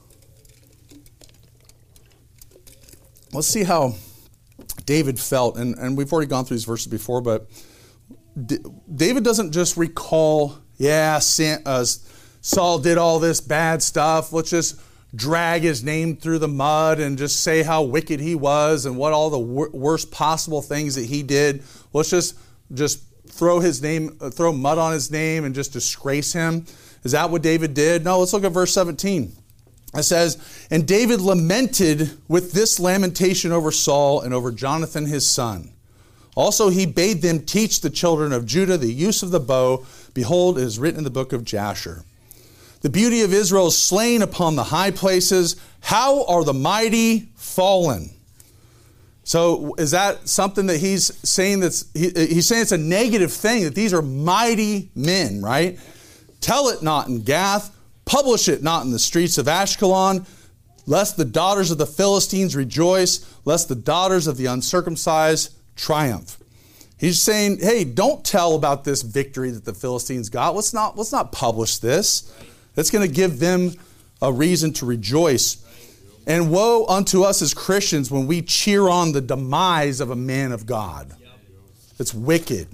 Let's see how David felt. And, and we've already gone through these verses before, but D- David doesn't just recall, yeah, Sam, uh, Saul did all this bad stuff. Let's just drag his name through the mud and just say how wicked he was and what all the wor- worst possible things that he did. Let's just just throw his name, uh, throw mud on his name and just disgrace him. Is that what David did? No, let's look at verse seventeen. It says, "And David lamented with this lamentation over Saul and over Jonathan his son. Also he bade them teach the children of Judah the use of the bow. Behold, it is written in the book of Jasher. The beauty of Israel is slain upon the high places. How are the mighty fallen?" So is that something that he's saying that's, he, he's saying it's a negative thing, that these are mighty men, right? "Tell it not in Gath, publish it not in the streets of Ashkelon, lest the daughters of the Philistines rejoice, lest the daughters of the uncircumcised triumph." He's saying, hey, don't tell about this victory that the Philistines got. Let's not, let's not publish this. That's going to give them a reason to rejoice. "And woe unto us as Christians when we cheer on the demise of a man of God." It's wicked.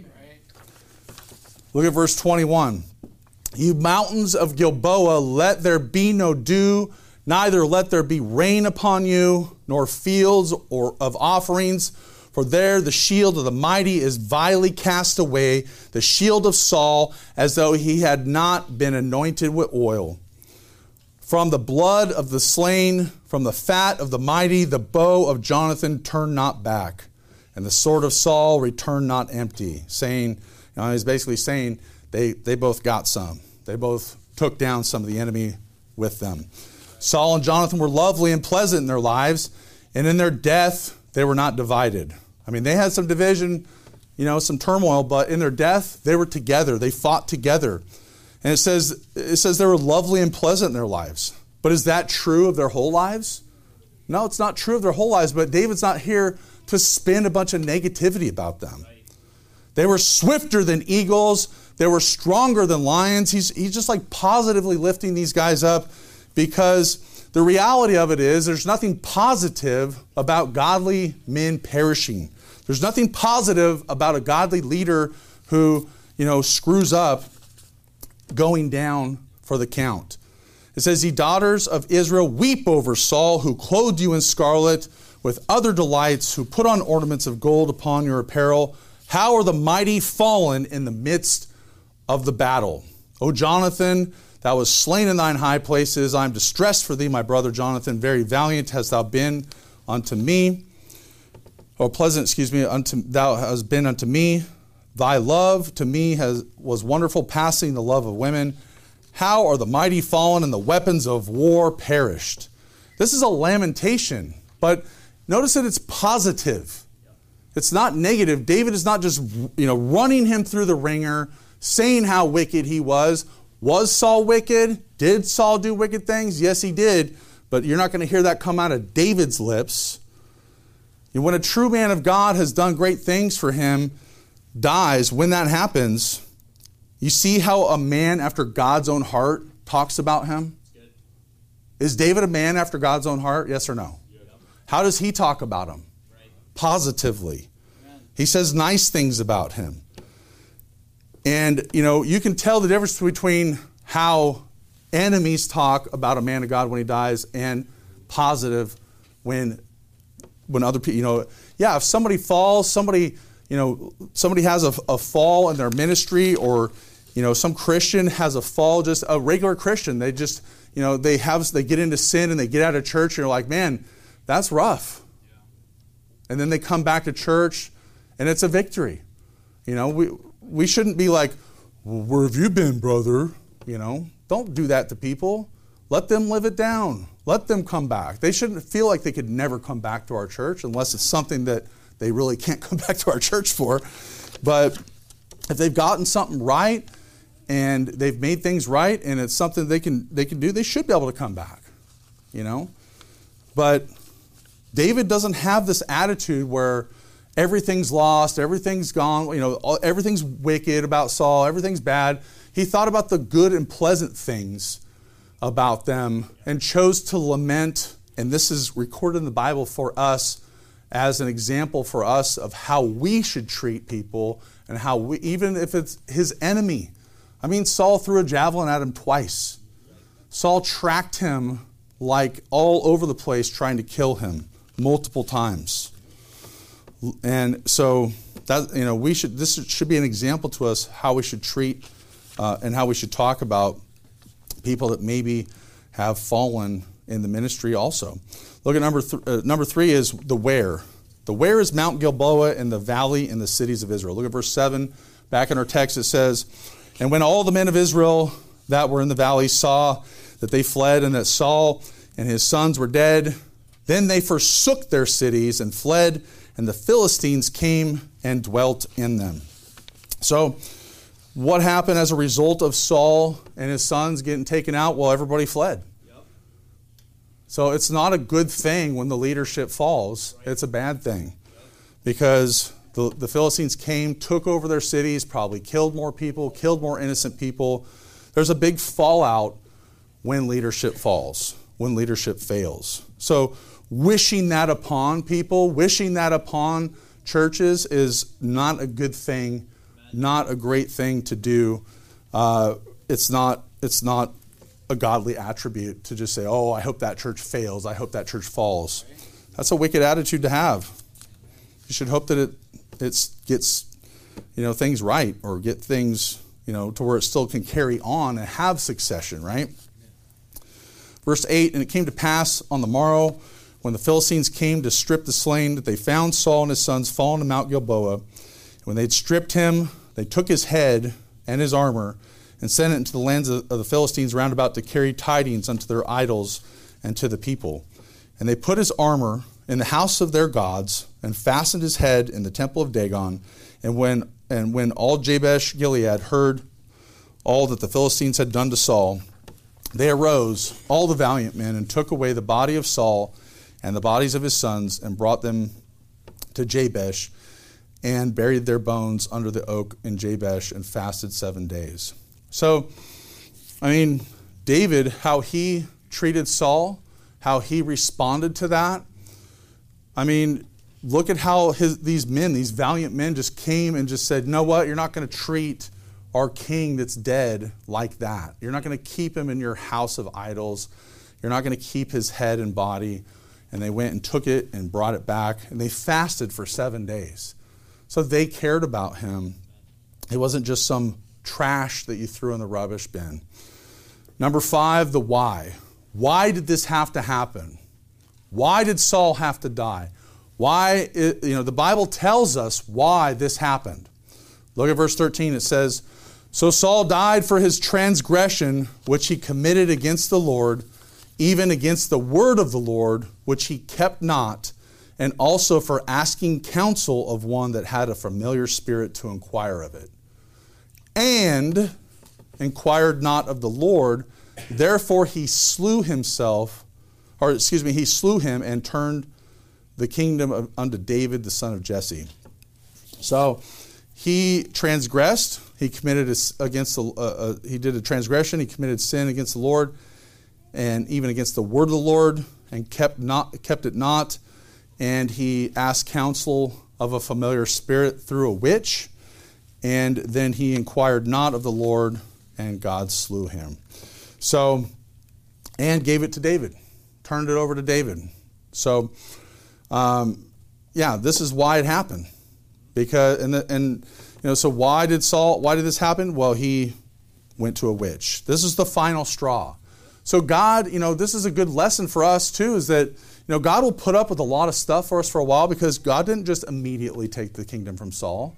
Look at verse twenty-one. "You mountains of Gilboa, let there be no dew, neither let there be rain upon you, nor fields or of offerings. For there the shield of the mighty is vilely cast away, the shield of Saul, as though he had not been anointed with oil. From the blood of the slain, from the fat of the mighty, the bow of Jonathan turned not back, and the sword of Saul returned not empty." Saying, you know, he's basically saying they, they both got some. They both took down some of the enemy with them. "Saul and Jonathan were lovely and pleasant in their lives, and in their death they were not divided." I mean, they had some division, you know, some turmoil, but in their death they were together. They fought together. And it says it says they were lovely and pleasant in their lives. But is that true of their whole lives? No, it's not true of their whole lives, but David's not here to spin a bunch of negativity about them. They were swifter than eagles. They were stronger than lions. He's, he's just like positively lifting these guys up because the reality of it is there's nothing positive about godly men perishing. There's nothing positive about a godly leader who, you know, screws up going down for the count. It says, ye daughters of Israel, weep over Saul, who clothed you in scarlet with other delights, who put on ornaments of gold upon your apparel. How are the mighty fallen in the midst of the battle? O Jonathan, thou wast slain in thine high places. I am distressed for thee, my brother Jonathan. Very valiant hast thou been unto me. Or pleasant, excuse me, unto thou hast been unto me. Thy love to me has was wonderful, passing the love of women. How are the mighty fallen and the weapons of war perished? This is a lamentation, but notice that it's positive. It's not negative. David is not just, you know, running him through the ringer, saying how wicked he was. Was Saul wicked? Did Saul do wicked things? Yes, he did. But you're not going to hear that come out of David's lips. And when a true man of God has done great things for him, dies, when that happens, you see how a man after God's own heart talks about him? Is David a man after God's own heart? Yes or no? Yeah. How does he talk about him? Right. Positively. Amen. He says nice things about him. And, you know, you can tell the difference between how enemies talk about a man of God when he dies and positive when when other people, you know, yeah, if somebody falls, somebody, you know, somebody has a, a fall in their ministry, or, you know, some Christian has a fall, just a regular Christian, they just, you know, they have, they get into sin and they get out of church and you're like, man, that's rough. Yeah. And then they come back to church and it's a victory. You know, we we shouldn't be like, well, where have you been, brother? You know, don't do that to people. Let them live it down. Let them come back. They shouldn't feel like they could never come back to our church unless it's something that they really can't come back to our church for. But if they've gotten something right and they've made things right and it's something they can they can do, they should be able to come back. You know? But David doesn't have this attitude where everything's lost, everything's gone, you know, everything's wicked about Saul, everything's bad. He thought about the good and pleasant things about them and chose to lament, and this is recorded in the Bible for us as an example for us of how we should treat people and how we, even if it's his enemy. I mean, Saul threw a javelin at him twice. Saul tracked him like all over the place trying to kill him multiple times. And so that, you know, we should, this should be an example to us how we should treat uh, and how we should talk about people that maybe have fallen in the ministry also. Look at number th- uh, number three is the where. The where is Mount Gilboa in the valley in the cities of Israel. Look at verse seven. Back in our text it says, and when all the men of Israel that were in the valley saw that they fled and that Saul and his sons were dead, then they forsook their cities and fled, and the Philistines came and dwelt in them. So what happened as a result of Saul and his sons getting taken out? Well, everybody fled. Yep. So it's not a good thing when the leadership falls. Right. It's a bad thing. Yep. Because the, the Philistines came, took over their cities, probably killed more people, killed more innocent people. There's a big fallout when leadership falls, when leadership fails. So wishing that upon people, wishing that upon churches is not a good thing, not a great thing to do. Uh, it's not it's not a godly attribute to just say, oh, I hope that church fails, I hope that church falls. That's a wicked attitude to have. You should hope that it it's gets, you know, things right, or get things, you know, to where it still can carry on and have succession, right? Verse eight, and it came to pass on the morrow, when the Philistines came to strip the slain, that they found Saul and his sons fallen to Mount Gilboa. When they'd stripped him, they took his head and his armor and sent it into the lands of the Philistines round about to carry tidings unto their idols and to the people. And they put his armor in the house of their gods and fastened his head in the temple of Dagon. And when and when all Jabesh Gilead heard all that the Philistines had done to Saul, they arose, all the valiant men, and took away the body of Saul and the bodies of his sons, and brought them to Jabesh, and buried their bones under the oak in Jabesh, and fasted seven days. So, I mean, David, how he treated Saul, how he responded to that. I mean, look at how his, these men, these valiant men just came and just said, you know what, you're not going to treat our king that's dead like that. You're not going to keep him in your house of idols. You're not going to keep his head and body. And they went and took it and brought it back. And they fasted for seven days. So they cared about him. It wasn't just some trash that you threw in the rubbish bin. Number five, the why. Why did this have to happen? Why did Saul have to die? Why, it, you know, the Bible tells us why this happened. Look at verse thirteen. It says, so Saul died for his transgression, which he committed against the Lord, even against the word of the Lord, which he kept not, and also for asking counsel of one that had a familiar spirit to inquire of it. And inquired not of the Lord, therefore he slew himself, or excuse me, he slew him and turned the kingdom of, unto David, the son of Jesse. So he transgressed, he committed a, against the, uh, uh, he did a transgression, he committed sin against the Lord, and even against the word of the Lord, and kept not kept it not, and he asked counsel of a familiar spirit through a witch, and then he inquired not of the Lord, and God slew him. So, and gave it to David, turned it over to David. So, um, yeah, this is why it happened. Because and the, and you know, so why did Saul? Why did this happen? Well, he went to a witch. This is the final straw. So God, you know, this is a good lesson for us too. Is that you know God will put up with a lot of stuff for us for a while because God didn't just immediately take the kingdom from Saul.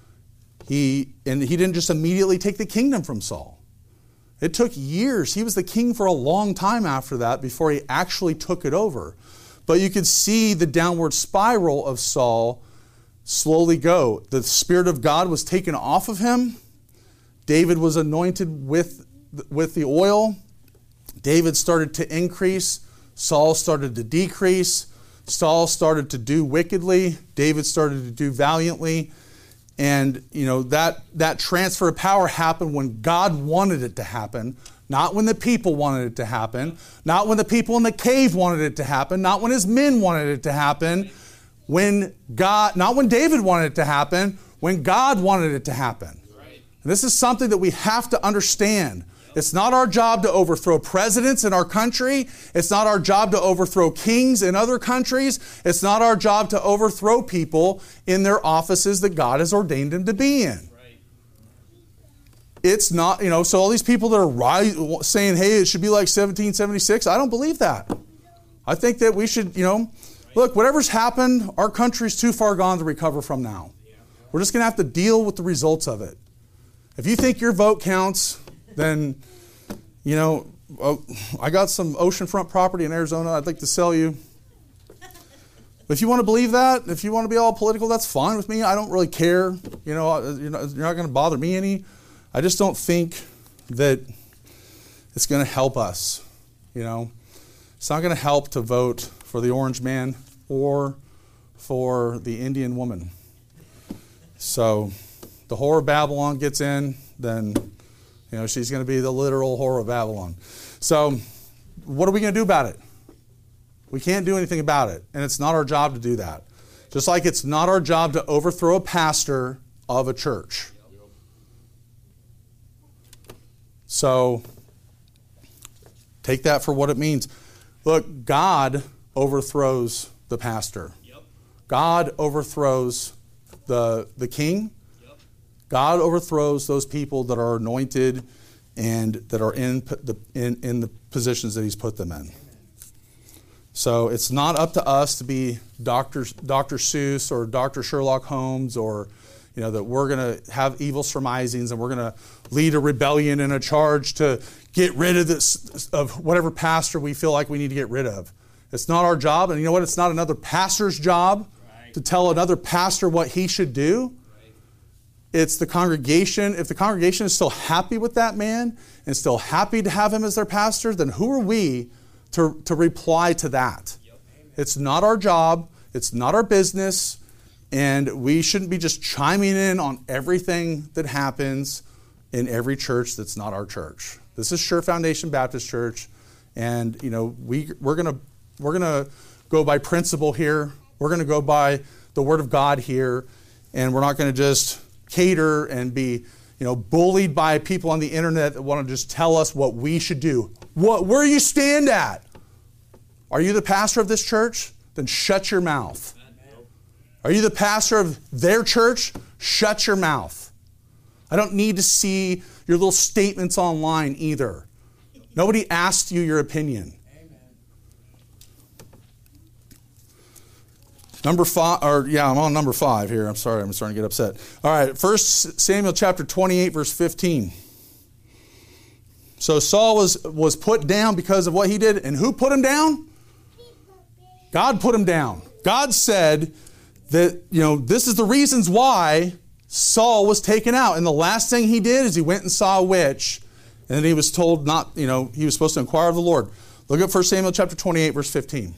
He and he didn't just immediately take the kingdom from Saul. It took years. He was the king for a long time after that before he actually took it over. But you could see the downward spiral of Saul slowly go. The Spirit of God was taken off of him. David was anointed with, with the oil. David started to increase. Saul started to decrease. Saul started to do wickedly. David started to do valiantly. And, you know, that, that transfer of power happened when God wanted it to happen, not when the people wanted it to happen, not when the people in the cave wanted it to happen, not when his men wanted it to happen, when God, not when David wanted it to happen, when God wanted it to happen. And this is something that we have to understand. It's not our job to overthrow presidents in our country. It's not our job to overthrow kings in other countries. It's not our job to overthrow people in their offices that God has ordained them to be in. It's not, you know, so all these people that are rise, saying, hey, it should be like seventeen seventy-six, I don't believe that. I think that we should, you know, look, whatever's happened, our country's too far gone to recover from now. We're just going to have to deal with the results of it. If you think your vote counts, then, you know, oh, I got some oceanfront property in Arizona I'd like to sell you. If you want to believe that, if you want to be all political, that's fine with me. I don't really care. You know, you're not, you're not going to bother me any. I just don't think that it's going to help us. You know, it's not going to help to vote for the orange man or for the Indian woman. So the whore of Babylon gets in, then, you know, she's going to be the literal whore of Babylon. So what are we going to do about it? We can't do anything about it, and it's not our job to do that. Just like it's not our job to overthrow a pastor of a church. So take that for what it means. Look, God overthrows the pastor. God overthrows the, the king. God overthrows those people that are anointed and that are in the, in, in the positions that he's put them in. So it's not up to us to be Doctor Doctor Seuss or Doctor Sherlock Holmes, or you know that we're going to have evil surmisings and we're going to lead a rebellion and a charge to get rid of this of whatever pastor we feel like we need to get rid of. It's not our job, and you know what? It's not another pastor's job right. to tell another pastor what he should do. Right. It's the congregation. If the congregation is still happy with that man and still happy to have him as their pastor, then who are we to, to reply to that? Yep. It's not our job. It's not our business. And we shouldn't be just chiming in on everything that happens in every church that's not our church. This is Sure Foundation Baptist Church, And, you know, we, we're going to we're gonna go by principle here. We're going to go by the Word of God here. And we're not going to just cater and be, you know, bullied by people on the internet that want to just tell us what we should do. What, where you stand at? Are you the pastor of this church? Then shut your mouth. Are you the pastor of their church? Shut your mouth. I don't need to see your little statements online either. Nobody asked you your opinion. Number five, or yeah, I'm on number five here. I'm sorry, I'm starting to get upset. All right, First Samuel chapter twenty-eight, verse fifteen. So Saul was, was put down because of what he did. And who put him down? God put him down. God said that, you know, this is the reasons why Saul was taken out. And the last thing he did is he went and saw a witch. And then he was told not, you know, he was supposed to inquire of the Lord. Look at First Samuel chapter twenty-eight, verse fifteen.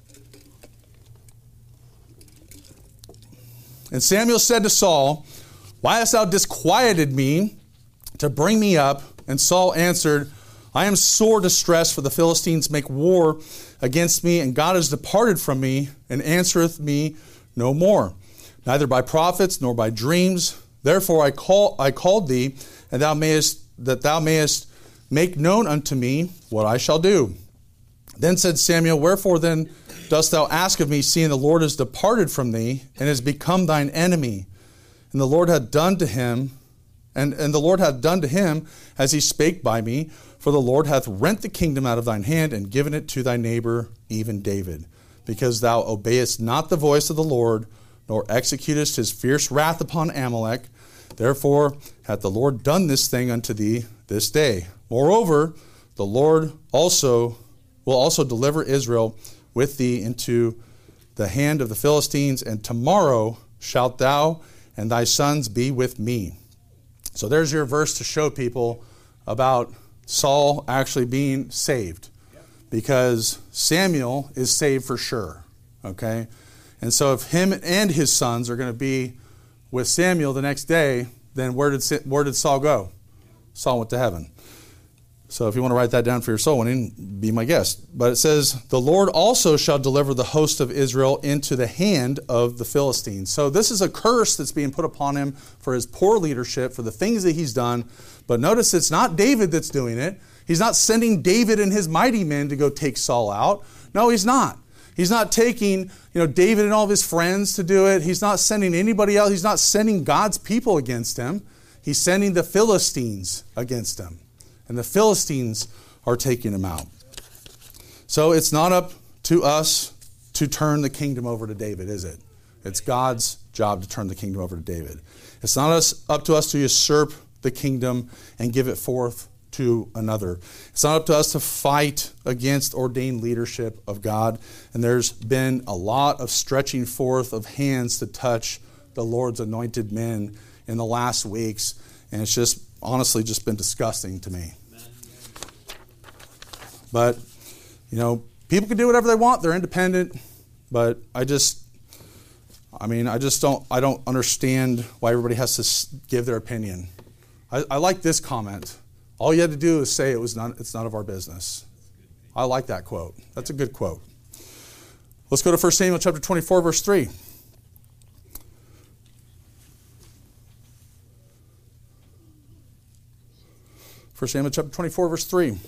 And Samuel said to Saul, why hast thou disquieted me to bring me up? And Saul answered, I am sore distressed, for the Philistines make war against me, and God has departed from me, and answereth me no more, neither by prophets nor by dreams. Therefore I call I called thee, and thou mayest that thou mayest make known unto me what I shall do. Then said Samuel, wherefore then dost thou ask of me, seeing the Lord is departed from thee, and is become thine enemy? And the Lord hath done to him, and, and the Lord hath done to him as he spake by me, for the Lord hath rent the kingdom out of thine hand, and given it to thy neighbor, even David, because thou obeyest not the voice of the Lord, nor executest his fierce wrath upon Amalek. Therefore hath the Lord done this thing unto thee this day. Moreover, the Lord also will also deliver Israel with thee into the hand of the Philistines, and tomorrow shalt thou and thy sons be with me. So there's your verse to show people about Saul actually being saved, because Samuel is saved for sure. Okay? And so if him and his sons are going to be with Samuel the next day, then where did where did Saul go? Saul went to heaven. So if you want to write that down for your soul winning, be my guest. But it says, the Lord also shall deliver the host of Israel into the hand of the Philistines. So this is a curse that's being put upon him for his poor leadership, for the things that he's done. But notice it's not David that's doing it. He's not sending David and his mighty men to go take Saul out. No, he's not. He's not taking, you know, David and all of his friends to do it. He's not sending anybody else. He's not sending God's people against him. He's sending the Philistines against him. And the Philistines are taking him out. So it's not up to us to turn the kingdom over to David, is it? It's God's job to turn the kingdom over to David. It's not us, up to us to usurp the kingdom and give it forth to another. It's not up to us to fight against ordained leadership of God. And there's been a lot of stretching forth of hands to touch the Lord's anointed men in the last weeks. And it's just honestly just been disgusting to me. But, you know, people can do whatever they want. They're independent. But I just, I mean, I just don't, I don't understand why everybody has to give their opinion. I, I like this comment. All you had to do is say it was none, it's none of our business. I like that quote. That's a good quote. Let's go to First Samuel chapter twenty-four, verse three. First Samuel chapter twenty-four, verse three.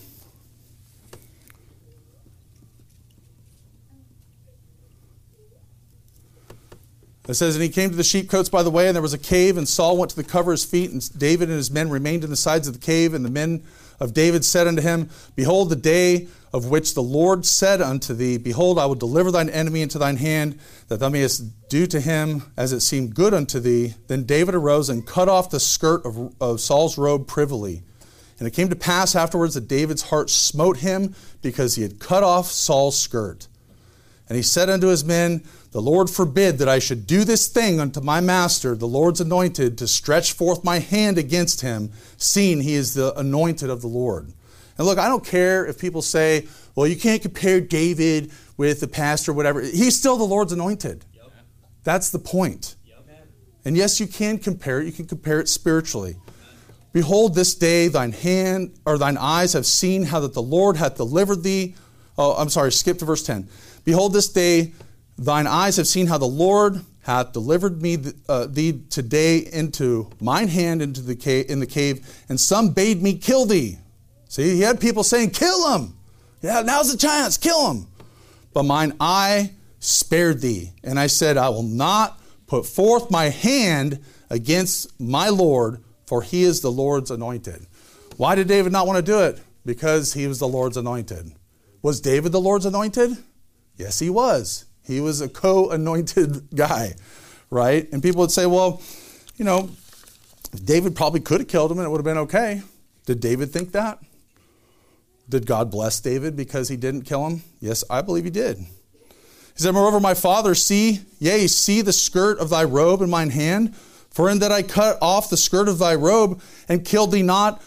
It says, and he came to the sheepcotes by the way, and there was a cave, and Saul went to the cover of his feet, and David and his men remained in the sides of the cave. And the men of David said unto him, behold, the day of which the Lord said unto thee, behold, I will deliver thine enemy into thine hand, that thou mayest do to him as it seemed good unto thee. Then David arose and cut off the skirt of, of Saul's robe privily. And it came to pass afterwards that David's heart smote him, because he had cut off Saul's skirt. And he said unto his men, the Lord forbid that I should do this thing unto my master, the Lord's anointed, to stretch forth my hand against him, seeing he is the anointed of the Lord. And look, I don't care if people say, well, you can't compare David with the pastor or whatever. He's still the Lord's anointed. Yep. That's the point. Yep. And yes, you can compare it. You can compare it spiritually. Behold, this day thine hand or thine eyes have seen how that the Lord hath delivered thee. Oh, I'm sorry, skip to verse ten. Behold, this day thine eyes have seen how the Lord hath delivered me uh, thee today into mine hand into the cave, in the cave, and some bade me kill thee. See, he had people saying, kill him. Yeah, now's the chance, kill him. But mine eye spared thee, and I said, I will not put forth my hand against my Lord, for he is the Lord's anointed. Why did David not want to do it? Because he was the Lord's anointed. Was David the Lord's anointed? Yes, he was. He was a co-anointed guy, right? And people would say, well, you know, David probably could have killed him and it would have been okay. Did David think that? Did God bless David because he didn't kill him? Yes, I believe he did. He said, moreover, my father, see, yea, see the skirt of thy robe in mine hand, for in that I cut off the skirt of thy robe and killed thee not,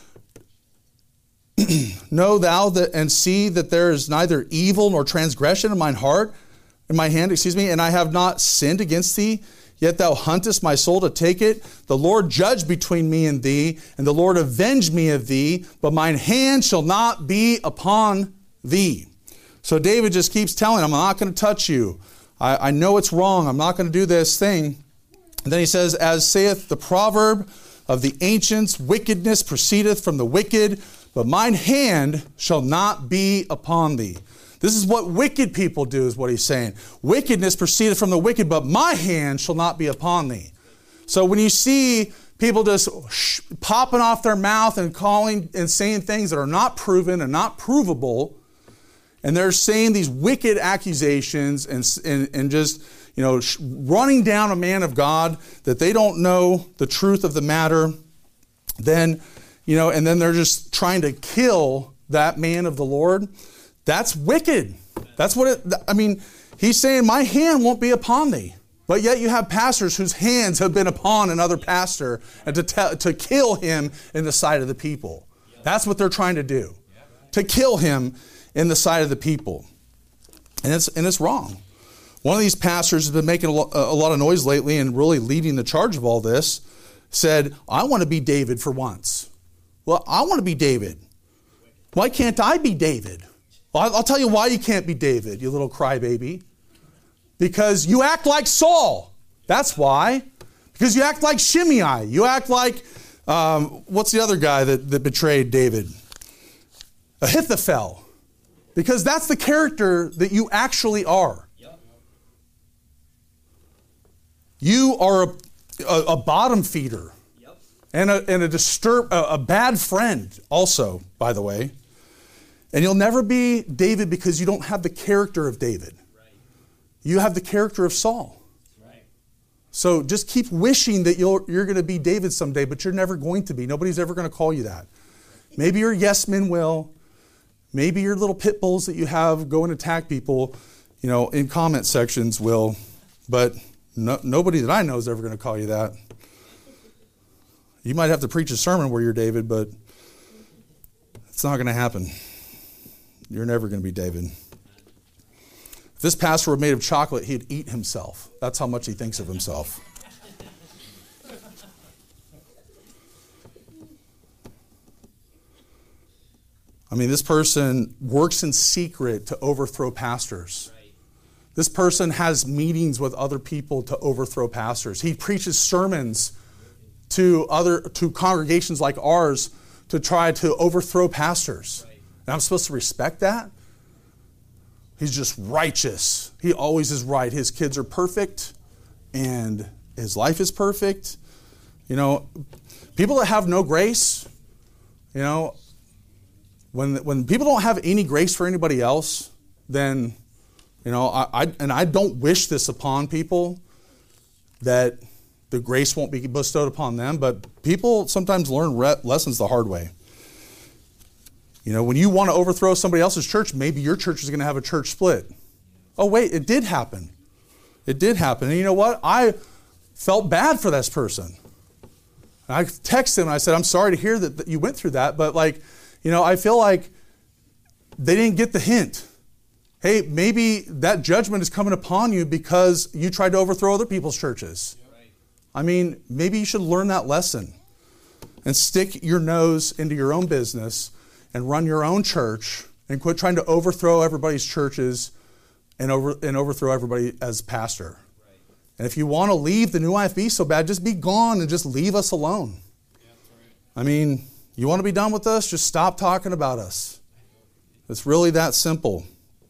know thou that and see that there is neither evil nor transgression in mine heart, in my hand, excuse me, and I have not sinned against thee, yet thou huntest my soul to take it. The Lord judge between me and thee, and the Lord avenge me of thee, but mine hand shall not be upon thee. So David just keeps telling him, I'm not going to touch you. I, I know it's wrong. I'm not going to do this thing. And then he says, as saith the proverb of the ancients, wickedness proceedeth from the wicked, but mine hand shall not be upon thee. This is what wicked people do, is what he's saying. Wickedness proceedeth from the wicked, but my hand shall not be upon thee. So when you see people just sh- popping off their mouth and calling and saying things that are not proven and not provable, and they're saying these wicked accusations and, and, and just, you know, sh- running down a man of God that they don't know the truth of the matter, then, you know, and then they're just trying to kill that man of the Lord. That's wicked. That's what it, I mean, he's saying, my hand won't be upon thee. But yet you have pastors whose hands have been upon another pastor and to, te- to kill him in the sight of the people. That's what they're trying to do. To kill him in the sight of the people. And it's, and it's wrong. One of these pastors has been making a, lo- a lot of noise lately and really leading the charge of all this, said, I want to be David for once. Well, I want to be David. Why can't I be David? Well, I'll tell you why you can't be David, you little crybaby. Because you act like Saul. That's why. Because you act like Shimei. You act like, um, what's the other guy that, that betrayed David? Ahithophel. Because that's the character that you actually are. You are a, a, a bottom feeder. And a, and a, disturb, a, a bad friend also, by the way. And you'll never be David because you don't have the character of David. Right. You have the character of Saul. Right. So just keep wishing that you're, you're going to be David someday, but you're never going to be. Nobody's ever going to call you that. Maybe your yes men will. Maybe your little pit bulls that you have go and attack people, you know, in comment sections will. But no, nobody that I know is ever going to call you that. You might have to preach a sermon where you're David, but it's not going to happen. You're never going to be David. If this pastor were made of chocolate, he'd eat himself. That's how much he thinks of himself. I mean, this person works in secret to overthrow pastors. This person has meetings with other people to overthrow pastors. He preaches sermons to other to congregations like ours to try to overthrow pastors. And I'm supposed to respect that? He's just righteous. He always is right. His kids are perfect and his life is perfect. You know, people that have no grace, you know, when when people don't have any grace for anybody else, then, you know, I, I and I don't wish this upon people, that the grace won't be bestowed upon them, but people sometimes learn re- lessons the hard way. You know, when you want to overthrow somebody else's church, maybe your church is going to have a church split. Oh, wait, it did happen. It did happen. And you know what? I felt bad for this person. I texted him and I said, I'm sorry to hear that, that you went through that, but like, you know, I feel like they didn't get the hint. Hey, maybe that judgment is coming upon you because you tried to overthrow other people's churches. I mean, maybe you should learn that lesson. and stick your nose into your own business and run your own church and quit trying to overthrow everybody's churches and over and overthrow everybody as pastor. Right. And if you want to leave the New I F B so bad, just be gone and just leave us alone. Yeah, that's right. I mean, you want to be done with us? Just stop talking about us. It's really that simple.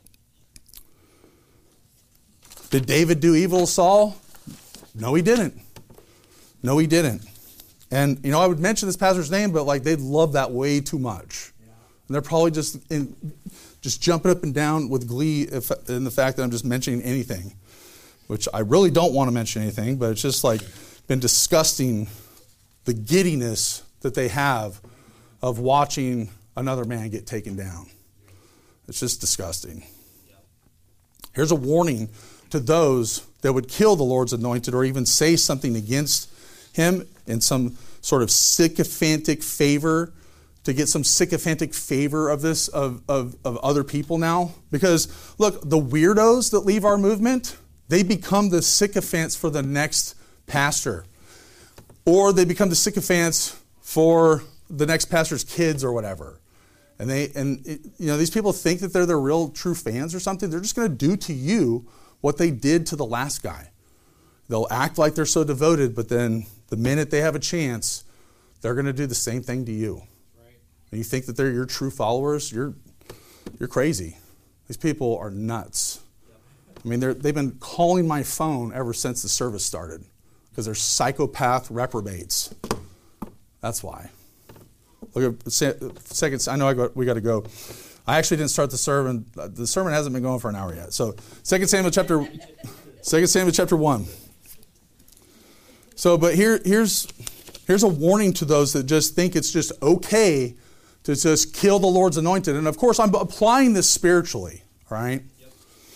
Did David do evil to Saul? No, he didn't. No, he didn't. And, you know, I would mention this pastor's name, but, like, they'd love that way too much. Yeah. And they're probably just in, just jumping up and down with glee if, in the fact that I'm just mentioning anything, which I really don't want to mention anything, but it's just, like, been disgusting, the giddiness that they have of watching another man get taken down. It's just disgusting. Here's a warning to those that would kill the Lord's anointed or even say something against him in some sort of sycophantic favor, to get some sycophantic favor of this, of, of, of other people now. Because, look, the weirdos that leave our movement, they become the sycophants for the next pastor. Or they become the sycophants for the next pastor's kids or whatever. And they, and it, you know, these people think that they're the real true fans or something. They're just going to do to you what they did to the last guy. They'll act like they're so devoted, but then the minute they have a chance, they're going to do the same thing to you. Right. And you think that they're your true followers? You're, you're crazy. These people are nuts. I mean, they're, they've been calling my phone ever since the service started because they're psychopath reprobates. That's why. Look at second. I know I got, we got to go. I actually didn't start the sermon. The sermon hasn't been going for an hour yet. So, Second Samuel chapter, Second Samuel chapter one. So, but here, here's here's a warning to those that just think it's just okay to just kill the Lord's anointed. And of course, I'm applying this spiritually. Right? Yep.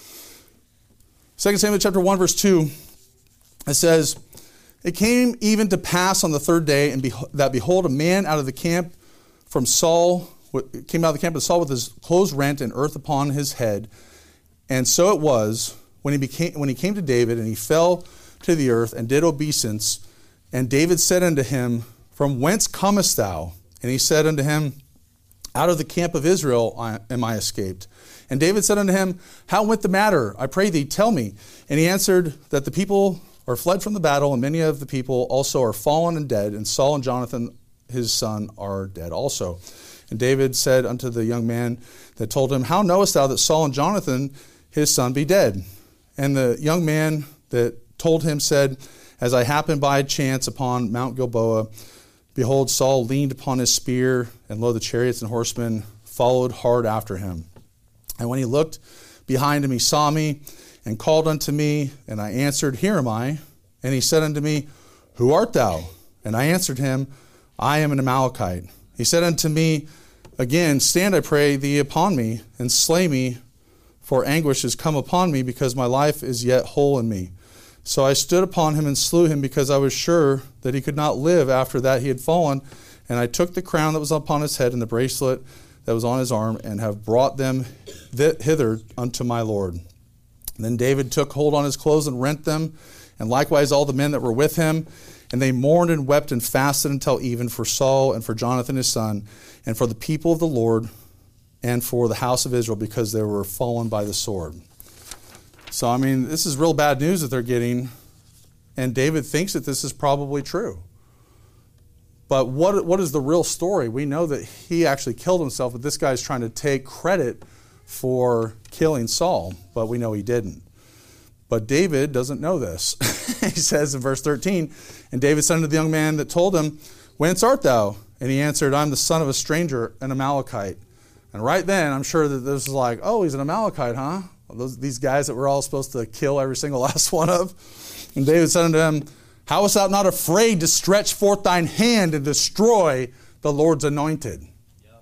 Second Samuel chapter one, verse two. It says, "It came even to pass on the third day, and beho- that behold, a man out of the camp from Saul came out of the camp of Saul with his clothes rent and earth upon his head. And so it was when he became when he came to David, and he fell to the earth and did obeisance. And David said unto him, From whence comest thou? And he said unto him, Out of the camp of Israel I, am I escaped. And David said unto him, How went the matter? I pray thee, tell me. And he answered, That the people are fled from the battle, and many of the people also are fallen and dead, and Saul and Jonathan his son are dead also. And David said unto the young man that told him, How knowest thou that Saul and Jonathan his son be dead? And the young man that told him said, As I happened by chance upon Mount Gilboa, behold, Saul leaned upon his spear, and lo, the chariots and horsemen followed hard after him. And when he looked behind him, he saw me, and called unto me, and I answered, Here am I. And he said unto me, Who art thou? And I answered him, I am an Amalekite. He said unto me again, Stand, I pray thee, upon me, and slay me, for anguish is come upon me, because my life is yet whole in me. So I stood upon him and slew him, because I was sure that he could not live after that he had fallen. And I took the crown that was upon his head and the bracelet that was on his arm, and have brought them th- hither unto my Lord. And then David took hold on his clothes and rent them, and likewise all the men that were with him. And they mourned and wept and fasted until even for Saul and for Jonathan his son, and for the people of the Lord, and for the house of Israel, because they were fallen by the sword. So, I mean, this is real bad news that they're getting, and David thinks that this is probably true. But what what is the real story? We know that he actually killed himself, but this guy's trying to take credit for killing Saul, but we know he didn't. But David doesn't know this. He says in verse thirteen, And David said unto the young man that told him, Whence art thou? And he answered, I'm the son of a stranger, an Amalekite. And right then, I'm sure that this is like, oh, he's an Amalekite, huh? Those, these guys that we're all supposed to kill every single last one of. And David said unto him, How wast thou not afraid to stretch forth thine hand and destroy the Lord's anointed? Yep.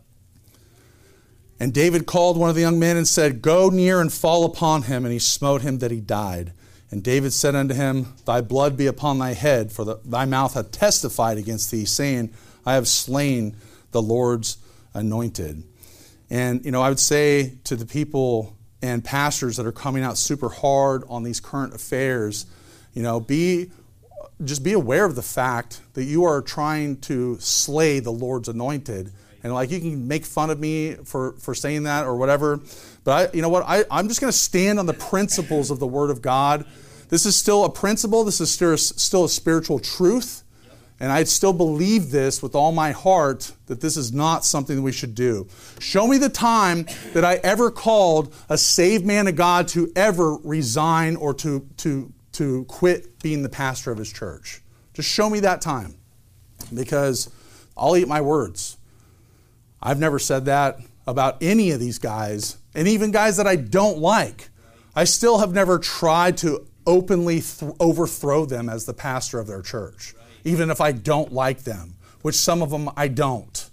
And David called one of the young men and said, Go near and fall upon him. And he smote him that he died. And David said unto him, Thy blood be upon thy head, for the, thy mouth hath testified against thee, saying, I have slain the Lord's anointed. And, you know, I would say to the people and pastors that are coming out super hard on these current affairs, you know, be just be aware of the fact that you are trying to slay the Lord's anointed. And like, you can make fun of me for, for saying that or whatever. But I, you know what? I, I'm just going to stand on the principles of the Word of God. This is still a principle. This is still, still a spiritual truth. And I still believe this with all my heart, that this is not something that we should do. Show me the time that I ever called a saved man of God to ever resign or to, to, to quit being the pastor of his church. Just show me that time, because I'll eat my words. I've never said that about any of these guys, and even guys that I don't like. I still have never tried to openly th- overthrow them as the pastor of their church, even if I don't like them, which some of them I don't.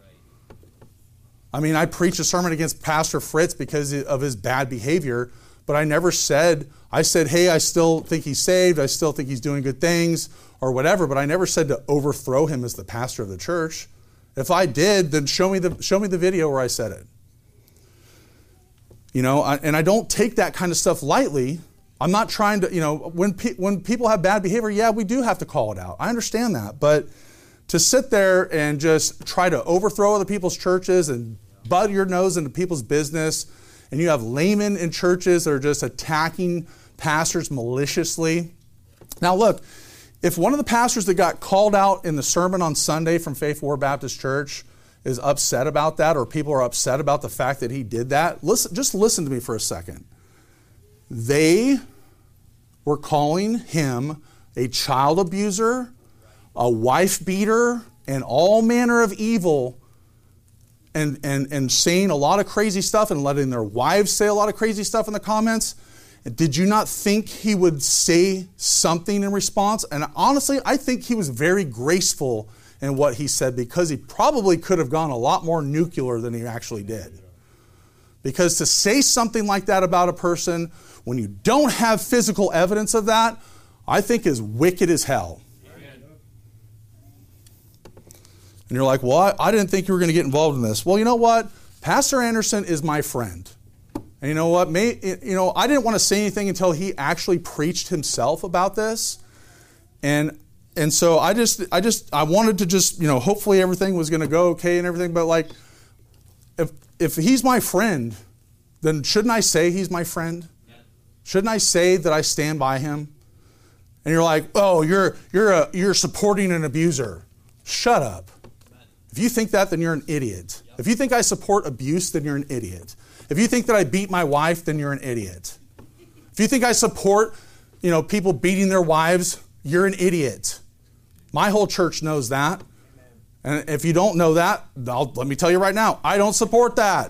I mean, I preached a sermon against Pastor Fritz because of his bad behavior, but I never said, I said, hey, I still think he's saved, I still think he's doing good things, or whatever, but I never said to overthrow him as the pastor of the church. If I did, then show me the show me the video where I said it. You know, I, and I don't take that kind of stuff lightly. I'm not trying to, you know, when pe- when people have bad behavior, yeah, we do have to call it out. I understand that, but to sit there and just try to overthrow other people's churches and butt your nose into people's business, and you have laymen in churches that are just attacking pastors maliciously. Now, look, if one of the pastors that got called out in the sermon on Sunday from Faith War Baptist Church is upset about that, or people are upset about the fact that he did that, listen, just listen to me for a second. They were calling him a child abuser, a wife beater, and all manner of evil, and, and, and saying a lot of crazy stuff and letting their wives say a lot of crazy stuff in the comments. Did you not think he would say something in response? And honestly, I think he was very graceful in what he said, because he probably could have gone a lot more nuclear than he actually did. Because to say something like that about a person when you don't have physical evidence of that, I think is wicked as hell. And you're like, well, I, I didn't think you were going to get involved in this. Well, you know what? Pastor Anderson is my friend. And you know what? May, you know, I didn't want to say anything until he actually preached himself about this. And and so I just I just I wanted to just, you know, hopefully everything was going to go okay and everything, but like, if if he's my friend, then shouldn't I say he's my friend? Shouldn't I say that I stand by him? And you're like, "Oh, you're you're a, you're supporting an abuser." Shut up. If you think that, then you're an idiot. If you think I support abuse, then you're an idiot. If you think that I beat my wife, then you're an idiot. If you think I support, you know, people beating their wives, you're an idiot. My whole church knows that. And if you don't know that, I'll, let me tell you right now, I don't support that.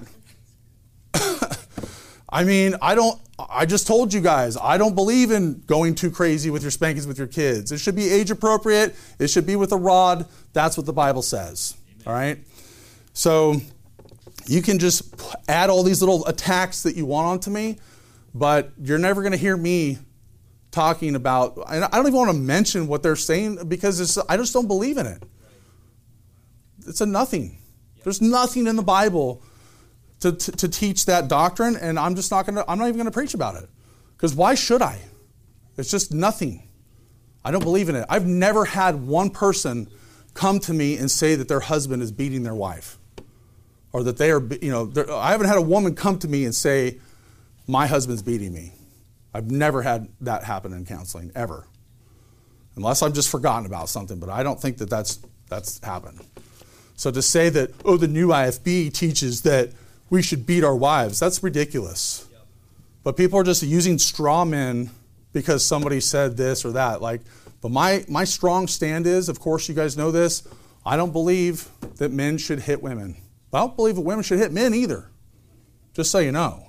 I mean, I don't, I just told you guys, I don't believe in going too crazy with your spankings with your kids. It should be age appropriate. It should be with a rod. That's what the Bible says. All right? So you can just add all these little attacks that you want onto me, but you're never going to hear me talking about, and I don't even want to mention what they're saying, because it's, I just don't believe in it. It's a nothing. There's nothing in the Bible to, to, to teach that doctrine, and I'm just not going to, I'm not even going to preach about it. Because why should I? It's just nothing. I don't believe in it. I've never had one person come to me and say that their husband is beating their wife. Or that they are, you know, I haven't had a woman come to me and say, my husband's beating me. I've never had that happen in counseling, ever. Unless I've just forgotten about something, but I don't think that that's, that's happened. So to say that, oh, the new I F B teaches that we should beat our wives, that's ridiculous. Yep. But people are just using straw men because somebody said this or that. Like, but my, my strong stand is, of course you guys know this, I don't believe that men should hit women. I don't believe that women should hit men either, just so you know.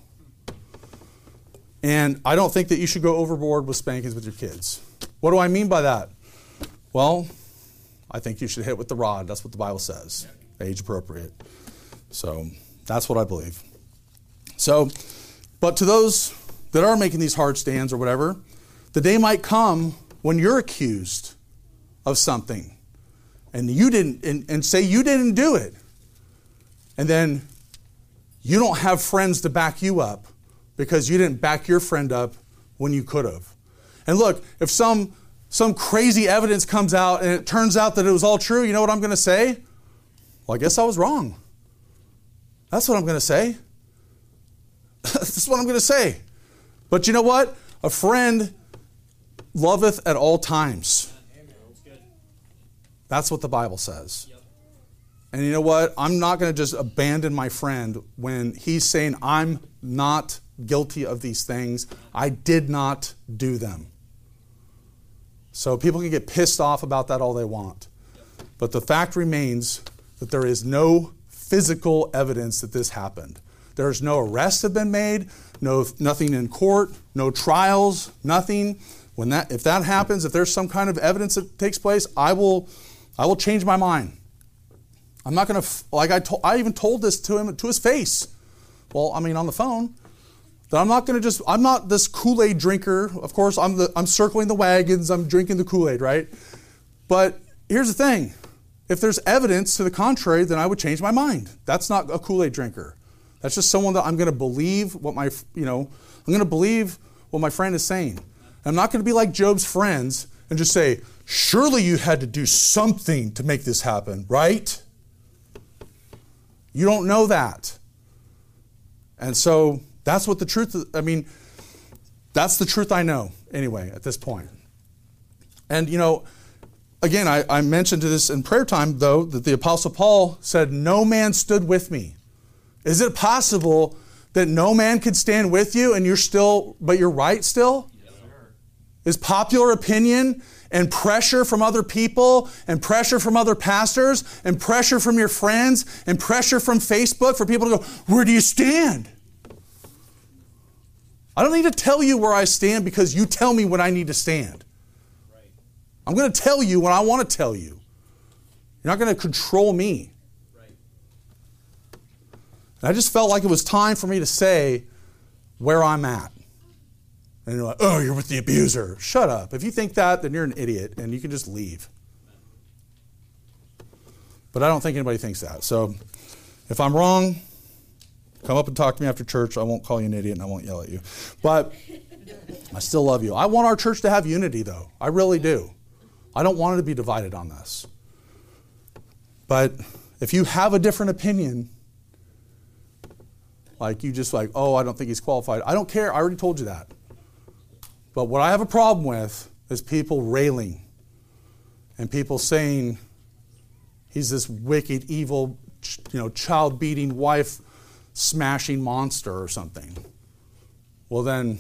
And I don't think that you should go overboard with spankings with your kids. What do I mean by that? Well, I think you should hit with the rod. That's what the Bible says, age appropriate. So that's what I believe. So, but to those that are making these hard stands or whatever, the day might come when you're accused of something and you didn't, and, and say you didn't do it. And then you don't have friends to back you up because you didn't back your friend up when you could have. And look, if some some crazy evidence comes out and it turns out that it was all true, you know what I'm going to say? Well, I guess I was wrong. That's what I'm going to say. That's what I'm going to say. But you know what? A friend loveth at all times. That's what the Bible says. And you know what? I'm not going to just abandon my friend when he's saying I'm not guilty of these things. I did not do them. So people can get pissed off about that all they want. But the fact remains that there is no physical evidence that this happened. There's no arrests have been made, no nothing in court, no trials, nothing. When that if that happens, if there's some kind of evidence that takes place, I will I will change my mind. I'm not going to, like I told, I even told this to him, to his face. Well, I mean, on the phone, that I'm not going to just, I'm not this Kool-Aid drinker. Of course, I'm the, I'm circling the wagons, I'm drinking the Kool-Aid, right? But here's the thing. If there's evidence to the contrary, then I would change my mind. That's not a Kool-Aid drinker. That's just someone that I'm going to believe what my, you know, I'm going to believe what my friend is saying. I'm not going to be like Job's friends and just say, surely you had to do something to make this happen, right? You don't know that. And so that's what the truth is. I mean, that's the truth I know anyway at this point. And, you know, again, I, I mentioned to this in prayer time, though, that the Apostle Paul said, no man stood with me. Is it possible that no man could stand with you and you're still, but you're right still? Yes, sir. Is popular opinion and pressure from other people and pressure from other pastors and pressure from your friends and pressure from Facebook for people to go, where do you stand? I don't need to tell you where I stand because you tell me when I need to stand. Right. I'm going to tell you when I want to tell you. You're not going to control me. Right. And I just felt like it was time for me to say where I'm at. And you're like, oh, you're with the abuser. Shut up. If you think that, then you're an idiot and you can just leave. But I don't think anybody thinks that. So if I'm wrong, come up and talk to me after church. I won't call you an idiot and I won't yell at you. But I still love you. I want our church to have unity, though. I really do. I don't want it to be divided on this. But if you have a different opinion, like you just like, oh, I don't think he's qualified. I don't care. I already told you that. But what I have a problem with is people railing and people saying he's this wicked, evil, you know, child-beating, wife-smashing monster or something. Well, then,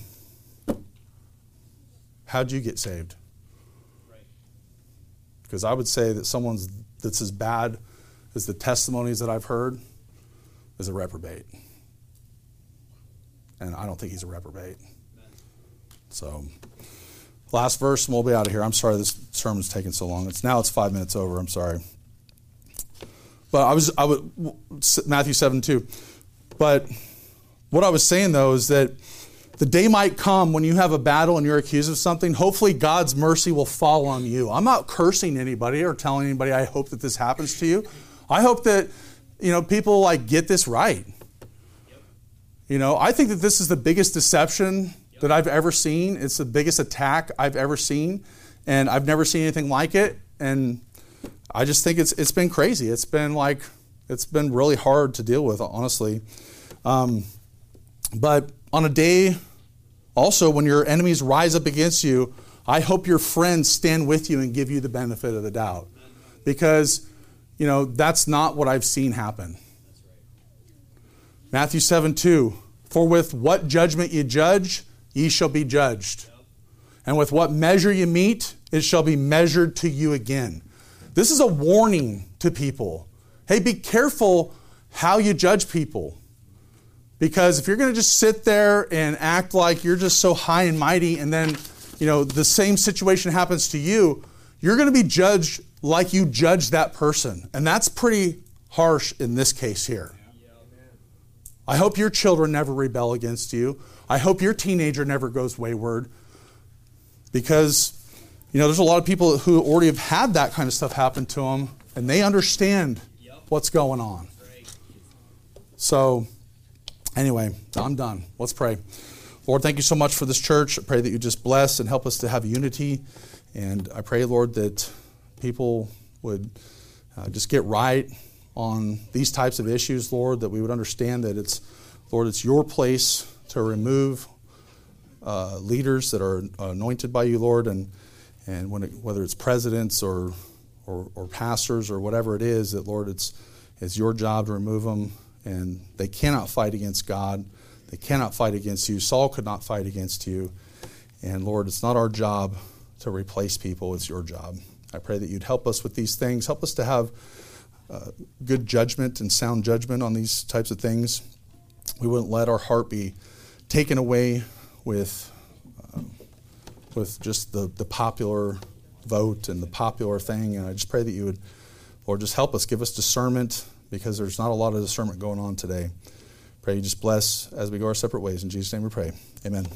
how'd you get saved? Because I would say that someone that's as bad as the testimonies that I've heard is a reprobate. And I don't think he's a reprobate. So, last verse, and we'll be out of here. I'm sorry this sermon's taking so long. It's now it's five minutes over. I'm sorry. But I was I would Matthew seven two. But what I was saying though is that the day might come when you have a battle and you're accused of something. Hopefully God's mercy will fall on you. I'm not cursing anybody or telling anybody I hope that this happens to you. I hope that you know people like get this right. You know, I think that this is the biggest deception that I've ever seen. It's the biggest attack I've ever seen, and I've never seen anything like it. And I just think it's it's been crazy. It's been like it's been really hard to deal with, honestly. Um, but on a day, also when your enemies rise up against you, I hope your friends stand with you and give you the benefit of the doubt, because you know that's not what I've seen happen. Matthew seven two. For with what judgment ye judge, ye shall be judged. And with what measure you meet, it shall be measured to you again. This is a warning to people. Hey, be careful how you judge people. Because if you're going to just sit there and act like you're just so high and mighty, and then, you know, the same situation happens to you, you're going to be judged like you judged that person. And that's pretty harsh in this case here. I hope your children never rebel against you. I hope your teenager never goes wayward, because, you know, there's a lot of people who already have had that kind of stuff happen to them, and they understand what's going on. So, anyway, I'm done. Let's pray. Lord, thank you so much for this church. I pray that you just bless and help us to have unity And I pray, Lord, that people would uh, just get right on these types of issues, Lord, that we would understand that it's, Lord, it's your place to remove uh, leaders that are anointed by you, Lord, and and when it, whether it's presidents or, or or pastors or whatever it is, that, Lord, it's it's your job to remove them, and they cannot fight against God. They cannot fight against you. Saul could not fight against you. And, Lord, it's not our job to replace people. It's your job. I pray that you'd help us with these things. Help us to have uh, good judgment and sound judgment on these types of things. We wouldn't let our heart be taken away with um, with just the, the popular vote and the popular thing. And I just pray that you would, Lord, just help us. Give us discernment, because there's not a lot of discernment going on today. Pray you just bless as we go our separate ways. In Jesus' name we pray. Amen.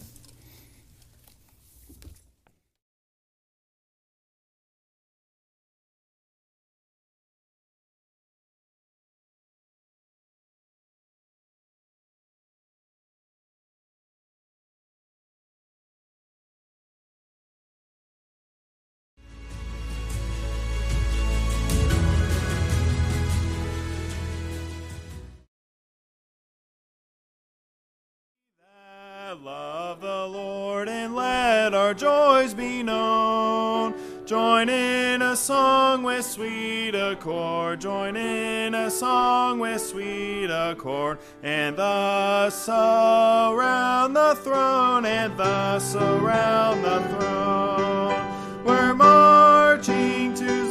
Love the Lord and let our joys be known. Join in a song with sweet accord. Join in a song with sweet accord. And thus around the throne. And thus around the throne. We're marching to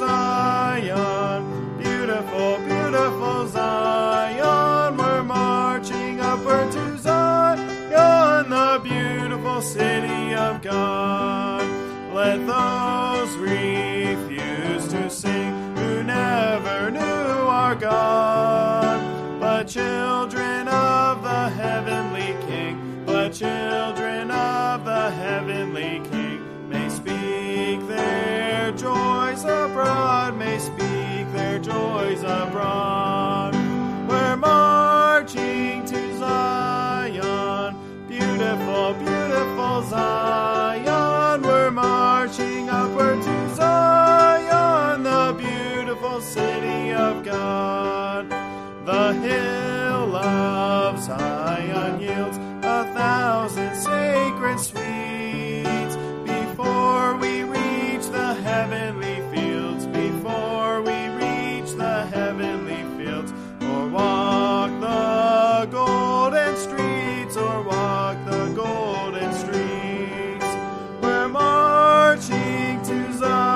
Zion. Beautiful, beautiful Zion. We're marching upward to Zion, the beautiful city of God. Let those refuse to sing who never knew our God, but children of the heavenly King, but children of the heavenly King may speak their joys abroad, may speak their joys abroad. We're marching to Zion, beautiful, beautiful Zion. We're marching upward to Zion, the beautiful city of God. The hill of Zion yields a thousand sacred sweets before we reach the heavenly fields, before we reach the heavenly fields, or walk the golden streets, or walk the golden streets. We're marching to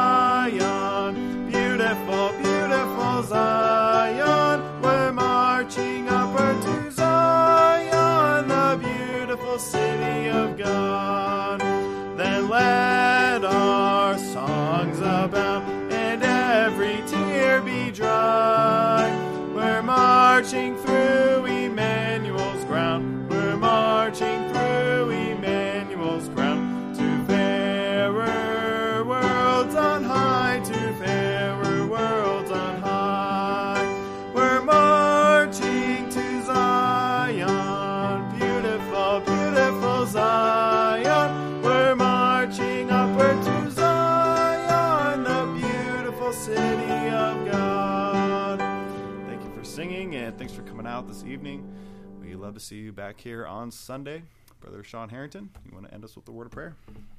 Zion, beautiful, beautiful Zion. We're marching upward to Zion, the beautiful city of God. Then let our songs abound and every tear be dry. We're marching through Emmanuel's ground. We're marching through Emmanuel's ground to fairer worlds on high, to fairer worlds on high. We're marching to Zion, beautiful, beautiful Zion. We're marching upward to Zion, the beautiful city of God. Thank you for singing, and thanks for coming out this evening. We'd love to see you back here on Sunday. Brother Sean Harrington, you want to end us with the word of prayer?